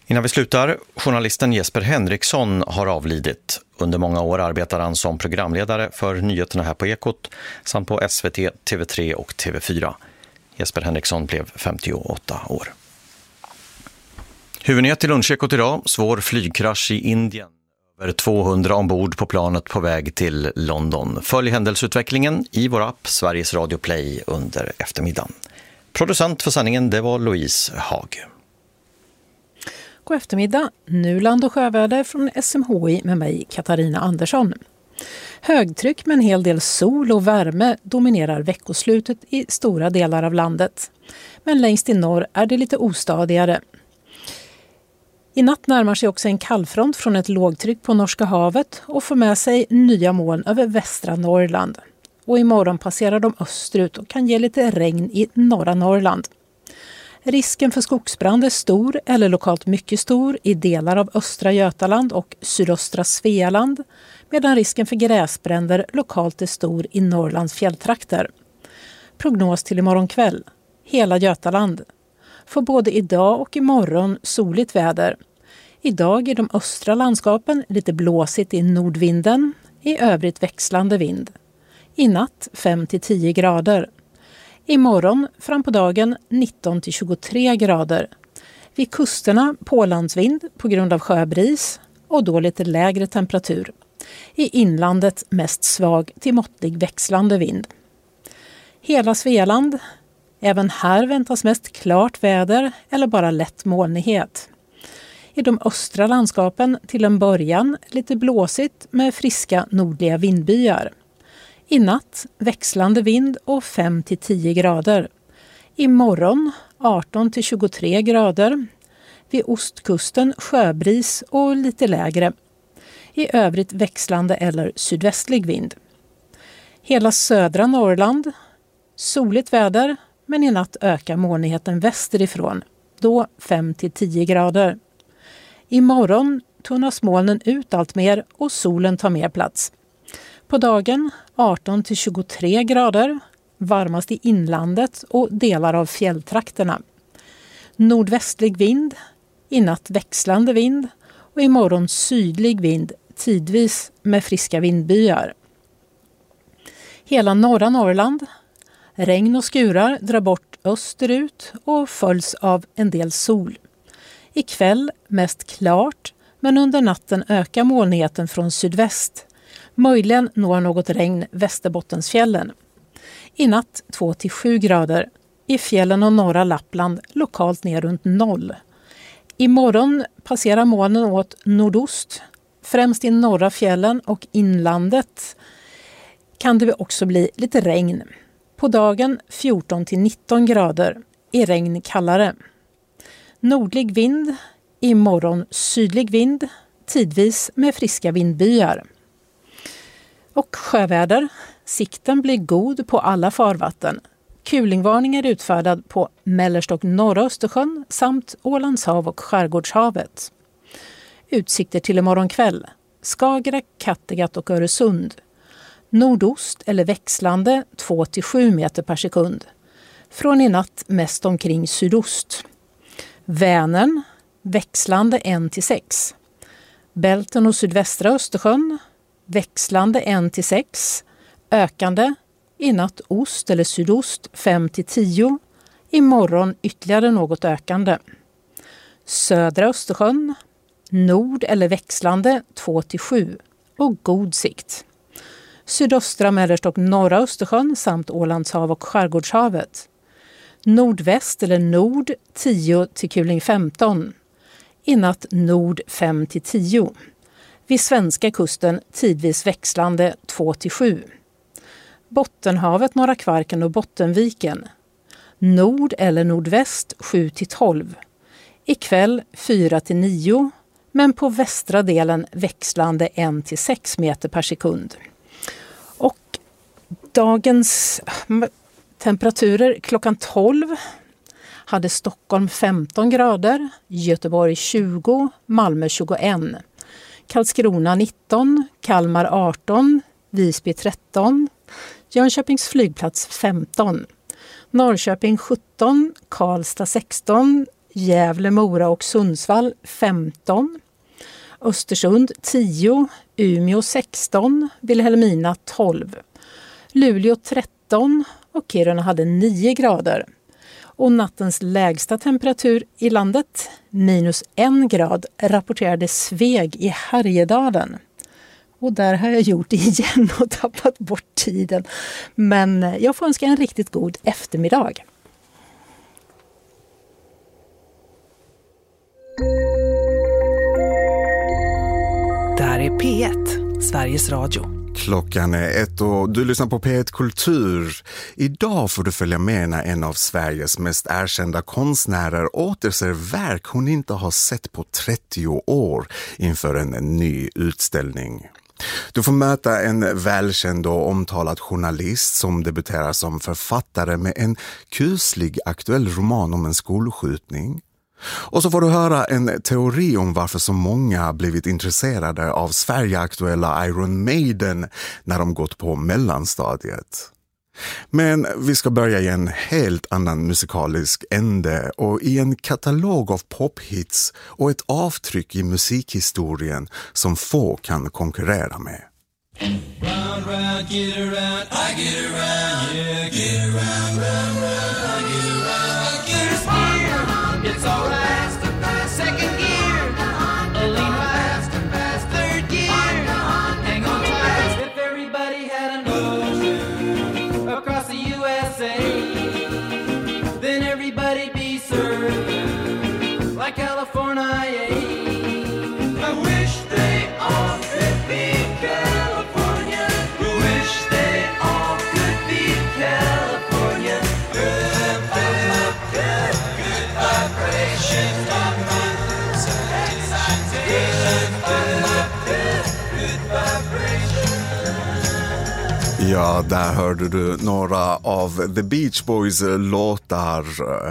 Innan vi slutar, journalisten Jesper Henriksson har avlidit. Under många år arbetar han som programledare för nyheterna här på Ekot samt på S V T, T V tre och T V fyra. Jesper Henriksson blev femtioåtta år. Huvudnyhet i Lunchekot idag, svår flygkrasch i Indien. Över tvåhundra ombord på planet på väg till London. Följ händelseutvecklingen i vår app Sveriges Radio Play under eftermiddagen. Producent för sändningen, det var Louise Hag. God eftermiddag, nu land- och sjöväder från S M H I med mig Katarina Andersson. Högtryck med en hel del sol och värme dominerar veckoslutet i stora delar av landet. Men längst i norr är det lite ostadigare. I natt närmar sig också en kallfront från ett lågtryck på Norska havet och får med sig nya moln över västra Norrland. Och imorgon passerar de österut och kan ge lite regn i norra Norrland. Risken för skogsbrand är stor eller lokalt mycket stor i delar av östra Götaland och sydöstra Svealand, medan risken för gräsbränder lokalt är stor i Norrlands fjälltrakter. Prognos till imorgon kväll. Hela Götaland. För både idag och imorgon soligt väder. Idag är de östra landskapen lite blåsigt i nordvinden, i övrigt växlande vind. I natt fem till tio grader. Imorgon fram på dagen nitton till tjugotre grader. Vid kusterna pålandsvind på grund av sjöbris och då lite lägre temperatur. I inlandet mest svag till måttlig växlande vind. Hela Svealand. Även här väntas mest klart väder eller bara lätt molnighet. I de östra landskapen till en början lite blåsigt med friska nordliga vindbyar. I natt växlande vind och fem till tio grader. Imorgon arton till tjugotre grader. Vid ostkusten sjöbris och lite lägre. I övrigt växlande eller sydvästlig vind. Hela södra Norrland. Soligt väder, men i natt ökar molnigheten västerifrån. Då fem till tio grader. Imorgon tunnas molnen ut allt mer och solen tar mer plats. På dagen arton till tjugotre grader, varmast i inlandet och delar av fjälltrakterna. Nordvästlig vind, i natt växlande vind och imorgon sydlig vind, tidvis med friska vindbyar. Hela norra Norrland, regn och skurar drar bort österut och följs av en del sol. Ikväll mest klart, men under natten ökar molnigheten från sydväst. Möjligen når något regn Västerbottensfjällen. I natt två till sju grader. I fjällen och norra Lappland lokalt ner runt noll. Imorgon passerar molnen åt nordost. Främst i norra fjällen och inlandet kan det också bli lite regn. På dagen fjorton till nitton grader. I regn kallare. Nordlig vind. Imorgon sydlig vind. Tidvis med friska vindbyar. Och sjöväder. Sikten blir god på alla farvatten. Kulingvarning är utfärdad på mellersta och norra Östersjön samt Ålandshav och Skärgårdshavet. Utsikter till imorgon kväll. Skagerrak, Kattegatt och Öresund. Nordost eller växlande två till sju meter per sekund. Från i natt mest omkring sydost. Vänern växlande en till sex. Bälten och sydvästra Östersjön växlande en till sex. Ökande i natt ost eller sydost fem till tio. Imorgon ytterligare något ökande. Södra Östersjön nord eller växlande två till sju och god sikt. Sydöstra, mellersta och norra Östersjön samt Ålandshav och Skärgårdshavet. Nordväst eller nord tio till kuling femton. I natt nord fem till tio. Vid svenska kusten tidvis växlande två till sju. Bottenhavet, Norra Kvarken och Bottenviken. Nord eller nordväst sju till tolv. Ikväll fyra till nio, men på västra delen växlande en till sex meter per sekund. Och dagens temperaturer klockan tolv hade Stockholm femton grader, Göteborg tjugo, Malmö tjugoett, Karlskrona nitton, Kalmar arton, Visby tretton, Jönköpings flygplats femton, Norrköping sjutton, Karlstad sexton, Gävle, Mora och Sundsvall femton, Östersund tio, Umeå sexton, Vilhelmina tolv, Luleå tretton och Kiruna hade nio grader. Och nattens lägsta temperatur i landet, minus en grad, rapporterade Sveg i Härjedalen. Och där har jag gjort igen och tappat bort tiden. Men jag får önska en riktigt god eftermiddag. Det här är P ett, Sveriges Radio. Klockan är ett och du lyssnar på P ett Kultur. Idag får du följa med när en av Sveriges mest erkända konstnärer återser verk hon inte har sett på trettio år inför en ny utställning. Du får möta en välkänd och omtalad journalist som debuterar som författare med en kuslig aktuell roman om en skolskjutning. Och så får du höra en teori om varför så många blivit intresserade av Sverige-aktuella Iron Maiden när de gått på mellanstadiet. Men vi ska börja i en helt annan musikalisk ände och i en katalog av pophits och ett avtryck i musikhistorien som få kan konkurrera med. Round, round, get around, I get around, yeah, get around, round, round, I get around, I get around, it's alright, second gear, a lean fast, third gear, hang on tight, if everybody had an ocean across the U S A, then everybody'd be served like California. I wish they all could be California. Wish they all could be California. Good, good, good, good vibrations. Ja, där hörde du några av The Beach Boys låtar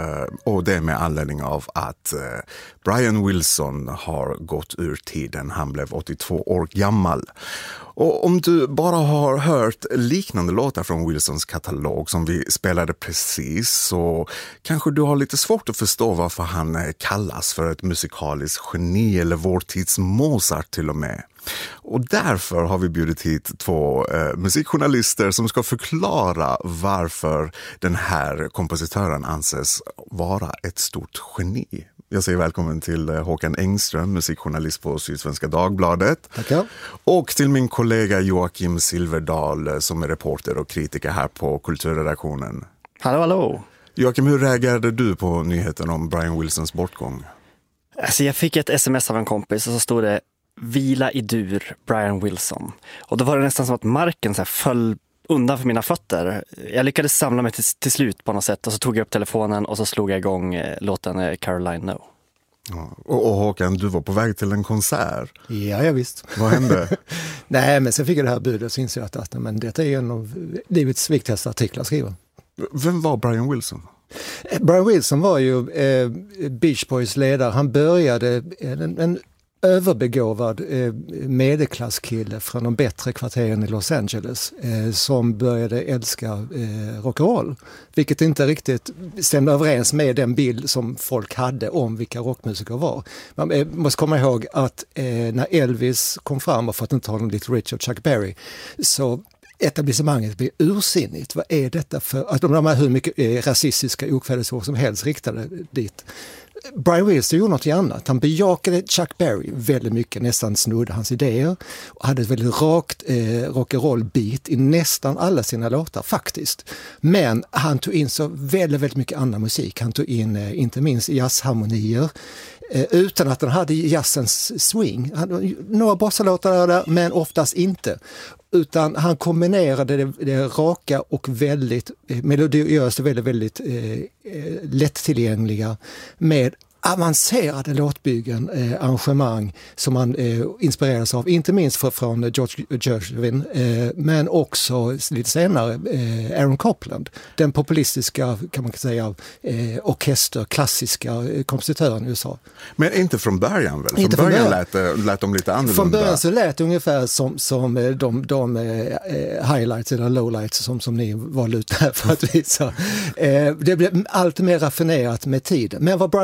och det med anledning av att Brian Wilson har gått ur tiden. Han blev åttiotvå år gammal. Och om du bara har hört liknande låtar från Wilsons katalog som vi spelade precis, så kanske du har lite svårt att förstå varför han kallas för ett musikaliskt geni eller vår tids Mozart till och med. Och därför har vi bjudit hit två eh, musikjournalister som ska förklara varför den här kompositören anses vara ett stort geni. Jag säger välkommen till Håkan Engström, musikjournalist på Sydsvenska Dagbladet. Tackar. Och till min kollega Joakim Silverdal som är reporter och kritiker här på Kulturredaktionen. Hallå, hallå. Joakim, hur reagerade du på nyheten om Brian Wilsons bortgång? Alltså jag fick ett sms av en kompis och så stod det "Vila i dur, Brian Wilson". Och då var det nästan som att marken så här föll undan för mina fötter. Jag lyckades samla mig till, till slut på något sätt och så tog jag upp telefonen och så slog jag igång eh, låten eh, Caroline No. Ja, och, och Håkan, du var på väg till en konsert. Ja, ja visst. Vad hände? Nej, men sen fick jag det här budet och så insåg jag att men detta är en av livets viktigaste artiklar skriva. Vem var Brian Wilson? Brian Wilson var ju eh, Beach Boys ledare. Han började en, en överbegåvad eh, medelklasskille från de bättre kvarteren i Los Angeles eh, som började älska eh, rock'n'roll. Vilket inte riktigt stämde överens med den bild som folk hade om vilka rockmusiker var. Man eh, måste komma ihåg att eh, när Elvis kom fram, och för att inte tala om Little Richard, Chuck Berry, så etablissemanget blir ursinnigt. Vad är detta för... Att de har hur mycket eh, rasistiska okvädesord som helst riktade dit. Brian Wilson gjorde något annat. Han bejakade Chuck Berry väldigt mycket, nästan snodde hans idéer och hade ett väldigt rakt eh, rock'n'roll-beat i nästan alla sina låtar faktiskt. Men han tog in så väldigt, väldigt mycket annan musik. Han tog in eh, inte minst jazzharmonier eh, utan att han hade jazzens swing. Han, några bossalåtar där, men oftast inte. Utan han kombinerade det, det raka och väldigt eh, melodiösa, väldigt, väldigt eh, lättillgängliga med avancerade låtbyggen, eh, arrangemang som man eh, inspirerades av, inte minst för, från George Gershwin, eh, men också lite senare eh, Aaron Copland, den populistiska, kan man säga, eh, orkester, klassiska eh, kompositören i U S A. Men inte från början väl? Från inte början, från början. Lät, lät de lite annorlunda. Från början så lät det ungefär som, som de, de eh, highlights eller lowlights som, som ni valde ut här för att visa. Eh, det blev allt mer raffinerat med tiden. Men vad Brian Wilson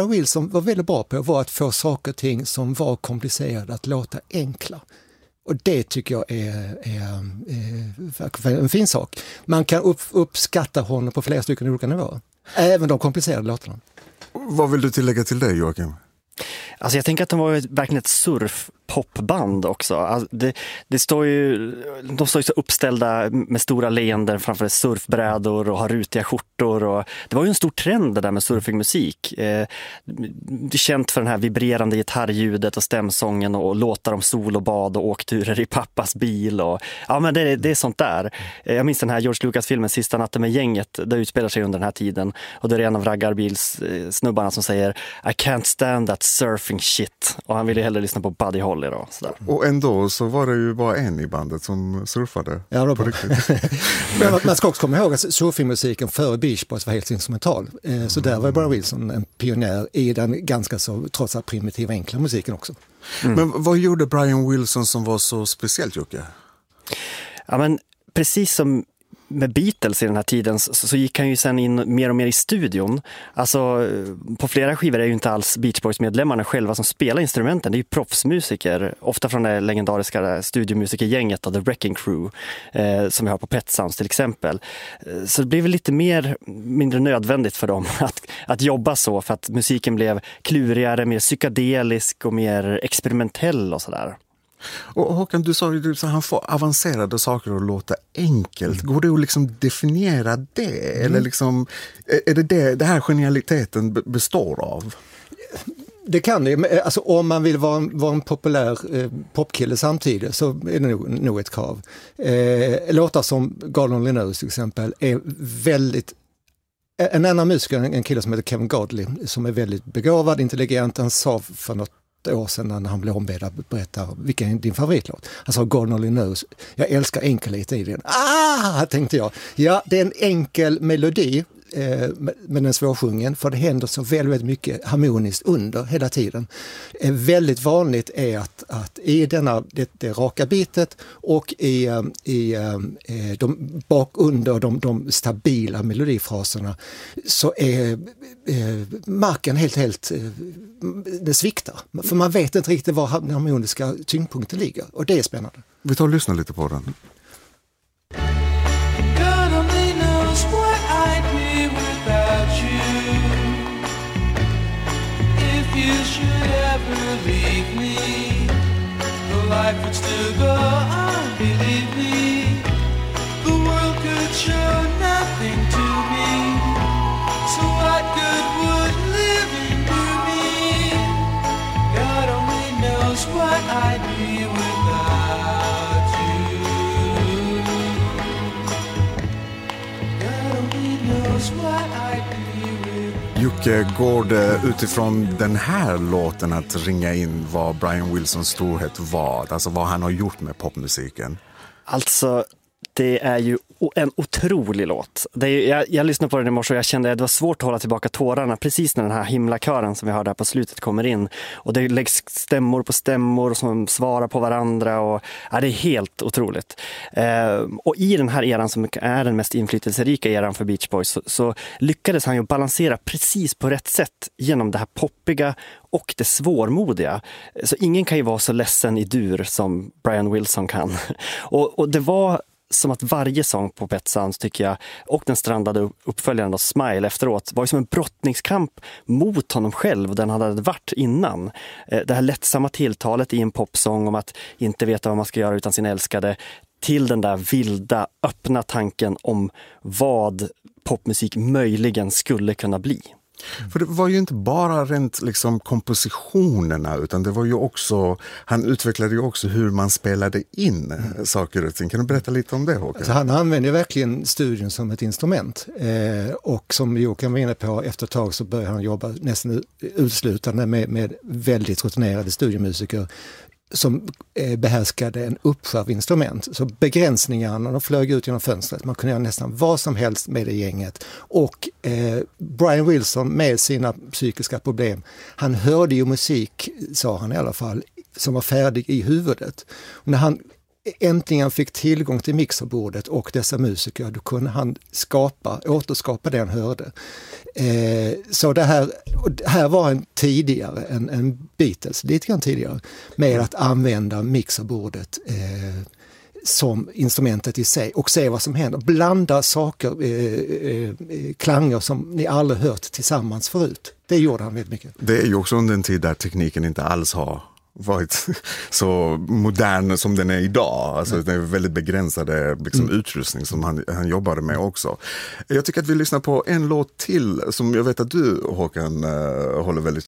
han var väldigt bra på var att få saker och ting som var komplicerade att låta enkla. Och det tycker jag är, är, är en fin sak. Man kan upp, uppskatta honom på flera stycken olika nivåer. Även de komplicerade låtarna. Vad vill du tillägga till det, Joakim? Alltså jag tänker att de var verkligen ett surfpopband också. Alltså det, det står ju, de står ju så uppställda med stora leender framför surfbrädor och har rutiga skjortor. Och det var ju en stor trend det där med surfingmusik. Eh, det är känt för den här vibrerande gitarrljudet och stämsången och låtar om sol och bad och åkturer i pappas bil. Och, ja, men det, det är sånt där. Eh, jag minns den här George Lucas-filmen Sista natten med gänget. Det utspelar sig under den här tiden. Och det är en av raggarbils eh, snubbarna som säger I can't stand that surfing shit. Och han ville hellre lyssna på Buddy Holly då. Sådär. Och ändå så var det ju bara en i bandet som surfade. Ja, det på riktigt. Men man ska också komma ihåg att surfingmusiken före Beach Boys var helt instrumental. Så där var Brian Wilson en pionjär i den ganska så, trots allt primitiva enkla musiken också. Mm. Men vad gjorde Brian Wilson som var så speciellt, Jocke? Ja, men precis som med Beatles i den här tiden så, så gick han ju sen in mer och mer i studion. Alltså på flera skivor är ju inte alls Beach Boys-medlemmarna själva som spelar instrumenten. Det är ju proffsmusiker, ofta från det legendariska studiomusikergänget av The Wrecking Crew eh, som vi har på Pet Sounds till exempel. Så det blev lite mer, mindre nödvändigt för dem att, att jobba så för att musiken blev klurigare, mer psykedelisk och mer experimentell och sådär. Och Håkan, du sa ju att han får avancerade saker att låta enkelt. Går det att liksom definiera det? Mm. Eller liksom, är det det, det här genialiteten består av? Det kan det. Alltså, om man vill vara en, vara en populär eh, popkille samtidigt så är det nog, nog ett krav. Eh, låtar som God Only Knows till exempel är väldigt... En annan musiker, en kille som heter Kevin Godley, som är väldigt begåvad, intelligent, han sa för något år sedan när han blev ombedd att berätta vilken är din favoritlåt. Han sa God Only Knows. Jag älskar enkelhet i den. Ah, tänkte jag. Ja, det är en enkel melodi eh, med den svårsjungen, för det händer så väldigt, väldigt mycket harmoniskt under hela tiden. Eh, väldigt vanligt är att, att i denna, det, det raka bitet och i, i eh, de bak under de, de stabila melodifraserna så är eh, marken helt, helt eh, det sviktar. För man vet inte riktigt var den harmoniska tyngdpunkten ligger. Och det är spännande. Vi tar och lyssnar lite på den. God only knows what I'd be without you. If you should ever leave me, the life would still go on, believe me. The world could show nothing to me. So what good would living do me? God only knows what I'd be without you. God only knows what I'd be without you. Jocke, går det utifrån den här låten att ringa in vad Brian Wilsons storhet var? Alltså vad han har gjort med popmusiken? Alltså, det är ju en otrolig låt. Det är, jag, jag lyssnade på den i morse och jag kände att det var svårt att hålla tillbaka tårarna precis när den här himlakören som vi hörde här på slutet kommer in. Och det läggs stämmor på stämmor som svarar på varandra. Och, ja, det är helt otroligt. Eh, och i den här eran som är den mest inflytelserika eran för Beach Boys så, så lyckades han ju balansera precis på rätt sätt genom det här poppiga och det svårmodiga. Så ingen kan ju vara så ledsen i dur som Brian Wilson kan. Och, och det var som att varje sång på Pet Sounds tycker jag, och den strandade uppföljaren av Smile efteråt, var ju som en brottningskamp mot honom själv och den han hade varit innan. Det här lättsamma tilltalet i en popsång om att inte veta vad man ska göra utan sin älskade, till den där vilda, öppna tanken om vad popmusik möjligen skulle kunna bli. För det var ju inte bara rent liksom kompositionerna, utan det var ju också, han utvecklade ju också hur man spelade in mm. saker och ting. Kan du berätta lite om det, Håkan? Alltså, han använde verkligen studion som ett instrument eh, och som Joakim var inne på, efter ett tag så började han jobba nästan utslutande med, med väldigt rutinerade studiomusiker som eh, behärskade en uppsjö av instrument. Så begränsningarna, de flög ut genom fönstret. Man kunde göra nästan vad som helst med det gänget. Och eh, Brian Wilson med sina psykiska problem, han hörde ju musik, sa han i alla fall, som var färdig i huvudet. Och när han äntligen fick tillgång till mixerbordet och dessa musiker, då kunde han skapa, återskapa det han hörde. Eh, så det här, här var en tidigare, en, en Beatles, lite grann tidigare, med att använda mixerbordet eh, som instrumentet i sig och se vad som händer. Blanda saker, eh, eh, klanger som ni aldrig hört tillsammans förut. Det gjorde han väldigt mycket. Det är ju också under en tid där tekniken inte alls har varit så modern som den är idag. Alltså mm. det är väldigt begränsade liksom, mm. utrustning som han, han jobbade med också. Jag tycker att vi lyssnar på en låt till som jag vet att du, Håkan, uh, håller väldigt